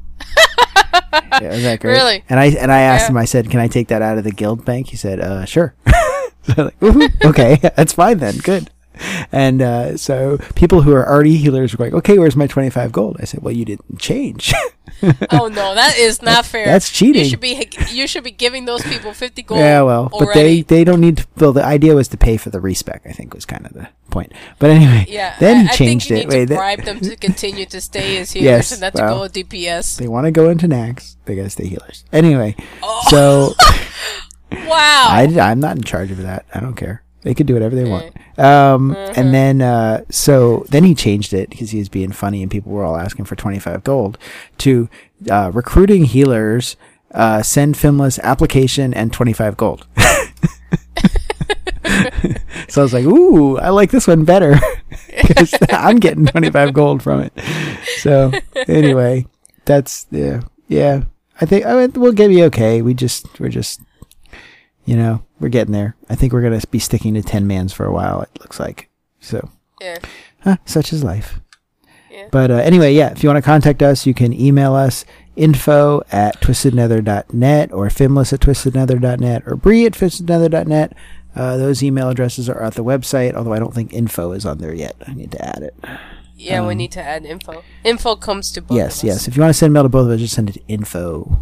S4: Yeah, is that great?
S3: Really?
S4: And I and I asked
S3: Yeah.
S4: him. I said, "Can I take that out of the guild bank?" He said, "Uh, sure." So I'm like, "Woohoo, okay, that's fine then. Good." And uh, so people who are already healers were going, "Okay, where's my twenty-five gold?" I said, "Well, you didn't change."
S3: Oh no, that is not fair.
S4: That's cheating.
S3: You should be you should be giving those people fifty gold.
S4: Yeah, well, but they,
S3: already.
S4: they don't need to. Well, the idea was to pay for the respec. I think was kind of the point. But anyway,
S3: Yeah,
S4: then
S3: I,
S4: he
S3: I
S4: changed
S3: think you
S4: it.
S3: need
S4: Wait,
S3: to
S4: that-
S3: bribe them to continue to stay as healers
S4: Yes,
S3: and not
S4: well,
S3: to go D P S.
S4: they want to go into Nax. They got to stay healers. Anyway,
S3: Oh.
S4: so
S3: Wow.
S4: I, I'm not in charge of that. I don't care. They can do whatever they want. Um,
S3: Mhm.
S4: And then, uh, so then he changed it because he was being funny and people were all asking for twenty-five gold to uh, recruiting healers, uh, send Fimless application and twenty-five gold. So I was like, ooh, I like this one better because I'm getting twenty-five gold from it. So anyway, that's, yeah, yeah. I think I mean, we'll get you okay. We just, we're just, you know, we're getting there. I think we're gonna be sticking to ten mans for a while. It looks like so.
S3: Yeah.
S4: Huh, such is life.
S3: Yeah.
S4: But uh, anyway, yeah. If you want to contact us, you can email us info at twisted nether dot net or Fimless at twisted nether dot net or Bree at twisted nether dot net. Uh, those email addresses are at the website, although I don't think info is on there yet. I need to add it.
S3: Yeah,
S4: um,
S3: we need to add info. Info comes to both
S4: yes,
S3: of us.
S4: yes. If you want to send mail to both of us, just send it to info.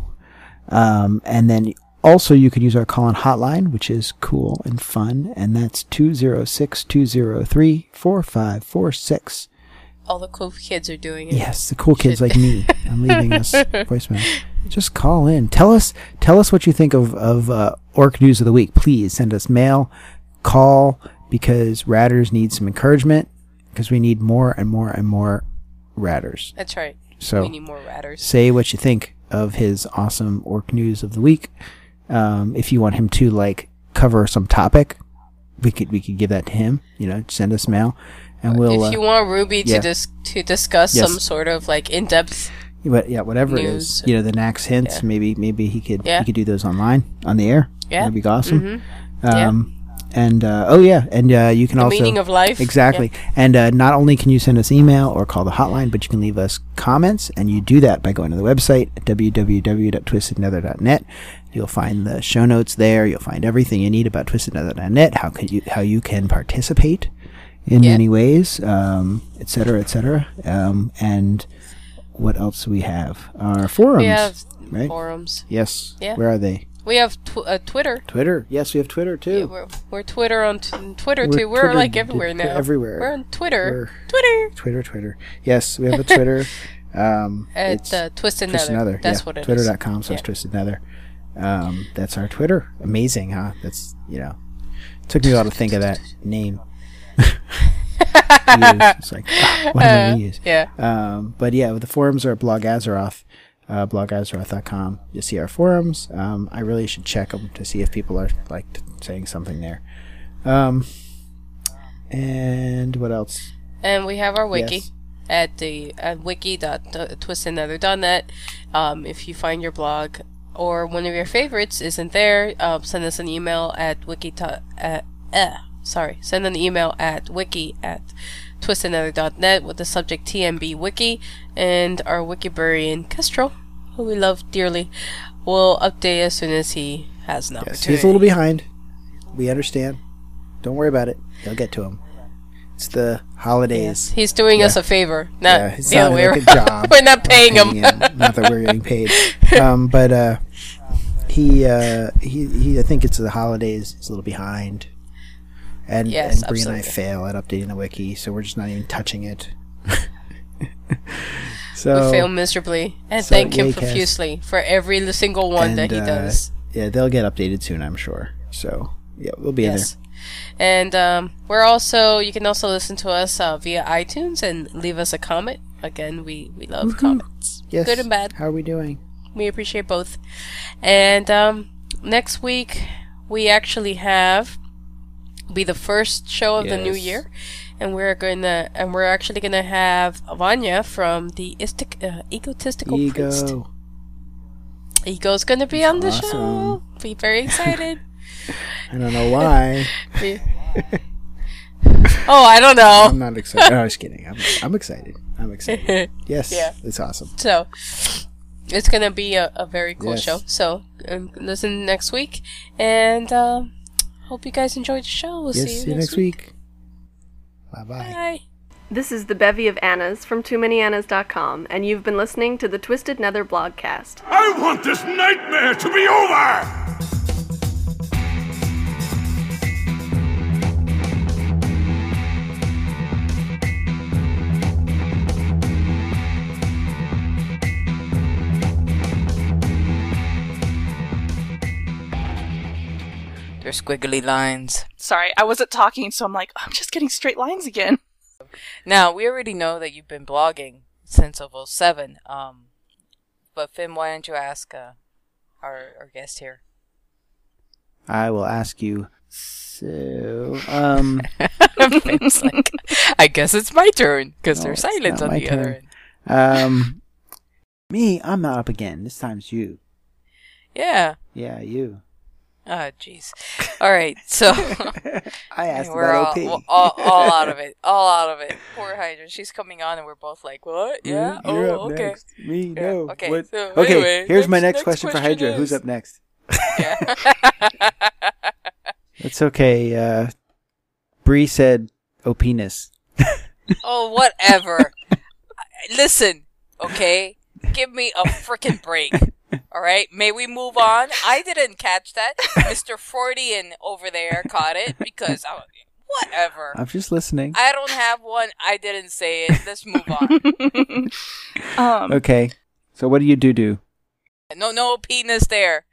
S4: Um, and then also you can use our call-in hotline, which is cool and fun, and that's two zero six, two zero three, four five four six.
S3: All the cool kids are doing it.
S4: Yes, the cool kids like me. I'm leaving us voicemail. Just call in. Tell us tell us what you think of, of uh, Orc News of the Week. Please send us mail, call, because Ratters need some encouragement, because we need more and more and more Ratters.
S3: That's right.
S4: So
S3: we need more Ratters.
S4: Say what you think of his awesome Orc News of the Week. Um, if you want him to like cover some topic, we could we could give that to him. You know, send us mail, and we'll.
S3: If you
S4: uh,
S3: want Ruby
S4: yeah.
S3: to dis- to discuss
S4: Yes.
S3: some sort of like in depth.
S4: But yeah, whatever it
S3: news.
S4: is, you know, the Nax hints.
S3: Yeah.
S4: Maybe maybe he could
S3: Yeah.
S4: he could do those online on the air.
S3: Yeah.
S4: That'd be awesome.
S3: Mm-hmm.
S4: Um, and uh, oh yeah, and uh, you can
S3: The
S4: also
S3: meaning of life.
S4: exactly.
S3: Yeah.
S4: And uh, not only can you send us email or call the hotline, but you can leave us comments, and you do that by going to the website at w w w dot twisted nether dot net. You'll find the show notes there. You'll find everything you need about twisted nether dot net. How can you how you can participate in
S3: Yeah.
S4: many ways, um, et cetera, et cetera. Um, and what else do we have? Our forums.
S3: We have
S4: right?
S3: forums.
S4: Yes.
S3: Yeah.
S4: Where are they?
S3: We have tw- uh, Twitter.
S4: Twitter. Yes, we have Twitter too.
S3: Yeah, we're, we're Twitter on t- Twitter
S4: We're
S3: too. We're
S4: Twitter
S3: like
S4: d-
S3: everywhere
S4: d-
S3: now.
S4: everywhere.
S3: We're on Twitter.
S4: We're-
S3: Twitter.
S4: Twitter, Twitter. Yes, we have a Twitter. Um,
S3: At
S4: it's
S3: uh, Twisted,
S4: Twisted
S3: Nether.
S4: Nether.
S3: That's
S4: yeah.
S3: what it is.
S4: Twitter dot com slash
S3: Yeah.
S4: Twisted Nether. Um, that's our Twitter. Amazing, huh? That's, you know, took me a while to think of that name. Use. It's like, ah, what am I going to use?
S3: Yeah.
S4: Um, but yeah, the forums are Blog Azeroth, uh, blog azeroth dot com. You'll see our forums. Um, I really should check them to see if people are like t- saying something there. Um, and what else?
S3: And we have our wiki
S4: Yes.
S3: at the at wiki dot twisted nether dot net. Um, if you find your blog or one of your favorites isn't there, uh, send us an email at wiki. To, uh, uh, sorry, send an email at wiki at twisted nether dot net with the subject T M B wiki, and our wikibarian Kestrel, who we love dearly, will update as soon as he has an
S4: Yes,
S3: opportunity.
S4: he's a little behind. We understand. Don't worry about it. They'll get to him. It's the holidays.
S3: He's doing
S4: Yeah.
S3: us a favor. Not
S4: Yeah, he's
S3: the other
S4: not
S3: way
S4: like a
S3: around.
S4: job.
S3: We're not paying him.
S4: Not that we're getting paid. Um, but uh, he, uh, he, he, I think it's the holidays. He's a little behind. And,
S3: Yes,
S4: and Bree and I
S3: absolutely.
S4: fail at updating the wiki, so we're just not even touching it. so
S3: We fail miserably, and
S4: so
S3: thank him
S4: Yaycast.
S3: profusely for every li- single one that
S4: and,
S3: he
S4: uh,
S3: does.
S4: Yeah, they'll get updated soon, I'm sure. So yeah, we'll be
S3: Yes.
S4: there.
S3: And um, we're also you can also listen to us uh, via iTunes and leave us a comment. Again, we, we love comments,
S4: Yes.
S3: good and bad.
S4: How are we doing?
S3: We appreciate both. And um, next week we actually have be the first show of the new
S4: Yes.
S3: year, and we're gonna and we're actually gonna have Vanya from the istic, uh, egotistical priest.
S4: Ego.
S3: Ego's gonna be on the
S4: Awesome.
S3: show. Be very excited.
S4: I don't know why.
S3: Be- oh, I don't know.
S4: I'm not excited. No, I was kidding. I'm, I'm excited. I'm excited. Yes.
S3: Yeah.
S4: It's awesome.
S3: So it's gonna be a, a very cool
S4: Yes.
S3: show. So um, listen next week, and uh, hope you guys enjoyed the show. We'll
S4: Yes,
S3: see you, next week.
S4: week. Bye-bye.
S3: Bye.
S14: This is the bevy of Annas from too many annas dot com, and you've been listening to the Twisted Nether blogcast.
S6: I want this nightmare to be over!
S9: They're squiggly lines.
S10: Sorry, I wasn't talking, so I'm like, I'm just getting straight lines again.
S9: Now, we already know that you've been blogging since oh seven. Um, but Finn, why don't you ask uh, our, our guest here?
S4: I will ask you. So, um,
S9: Finn's like, I guess it's my turn, because
S4: no,
S9: there's
S4: it's
S9: silence
S4: not
S9: on
S4: my
S9: the
S4: turn.
S9: other end.
S4: Um, me, I'm not up again. This time's you.
S9: Yeah.
S4: Yeah, you.
S9: Oh, jeez. All right, so
S4: I asked
S9: we're
S4: about
S9: all,
S4: O P.
S9: all, all out of it. All out of it. Poor Hydra. She's coming on, and we're both like, "What? Yeah?
S4: You're, you're
S9: oh,
S4: up
S9: okay.
S4: Next. Me?
S9: Yeah,
S4: No.
S9: okay.
S4: What?
S9: So,
S4: okay.
S9: anyway,
S4: here's
S9: next,
S4: my next,
S9: next
S4: question,
S9: question
S4: for Hydra.
S9: is...
S4: Who's up next?
S9: Yeah.
S4: It's okay. Uh, Bree said, "Oh, penis."
S9: Oh, whatever. Listen, okay? Give me a frickin' break. All right? May we move on? I didn't catch that. Mister Fordian over there caught it because I, whatever.
S4: I'm just listening.
S9: I don't have one. I didn't say it. Let's move on.
S10: um,
S4: Okay. So what do you do do?
S9: No, no penis there.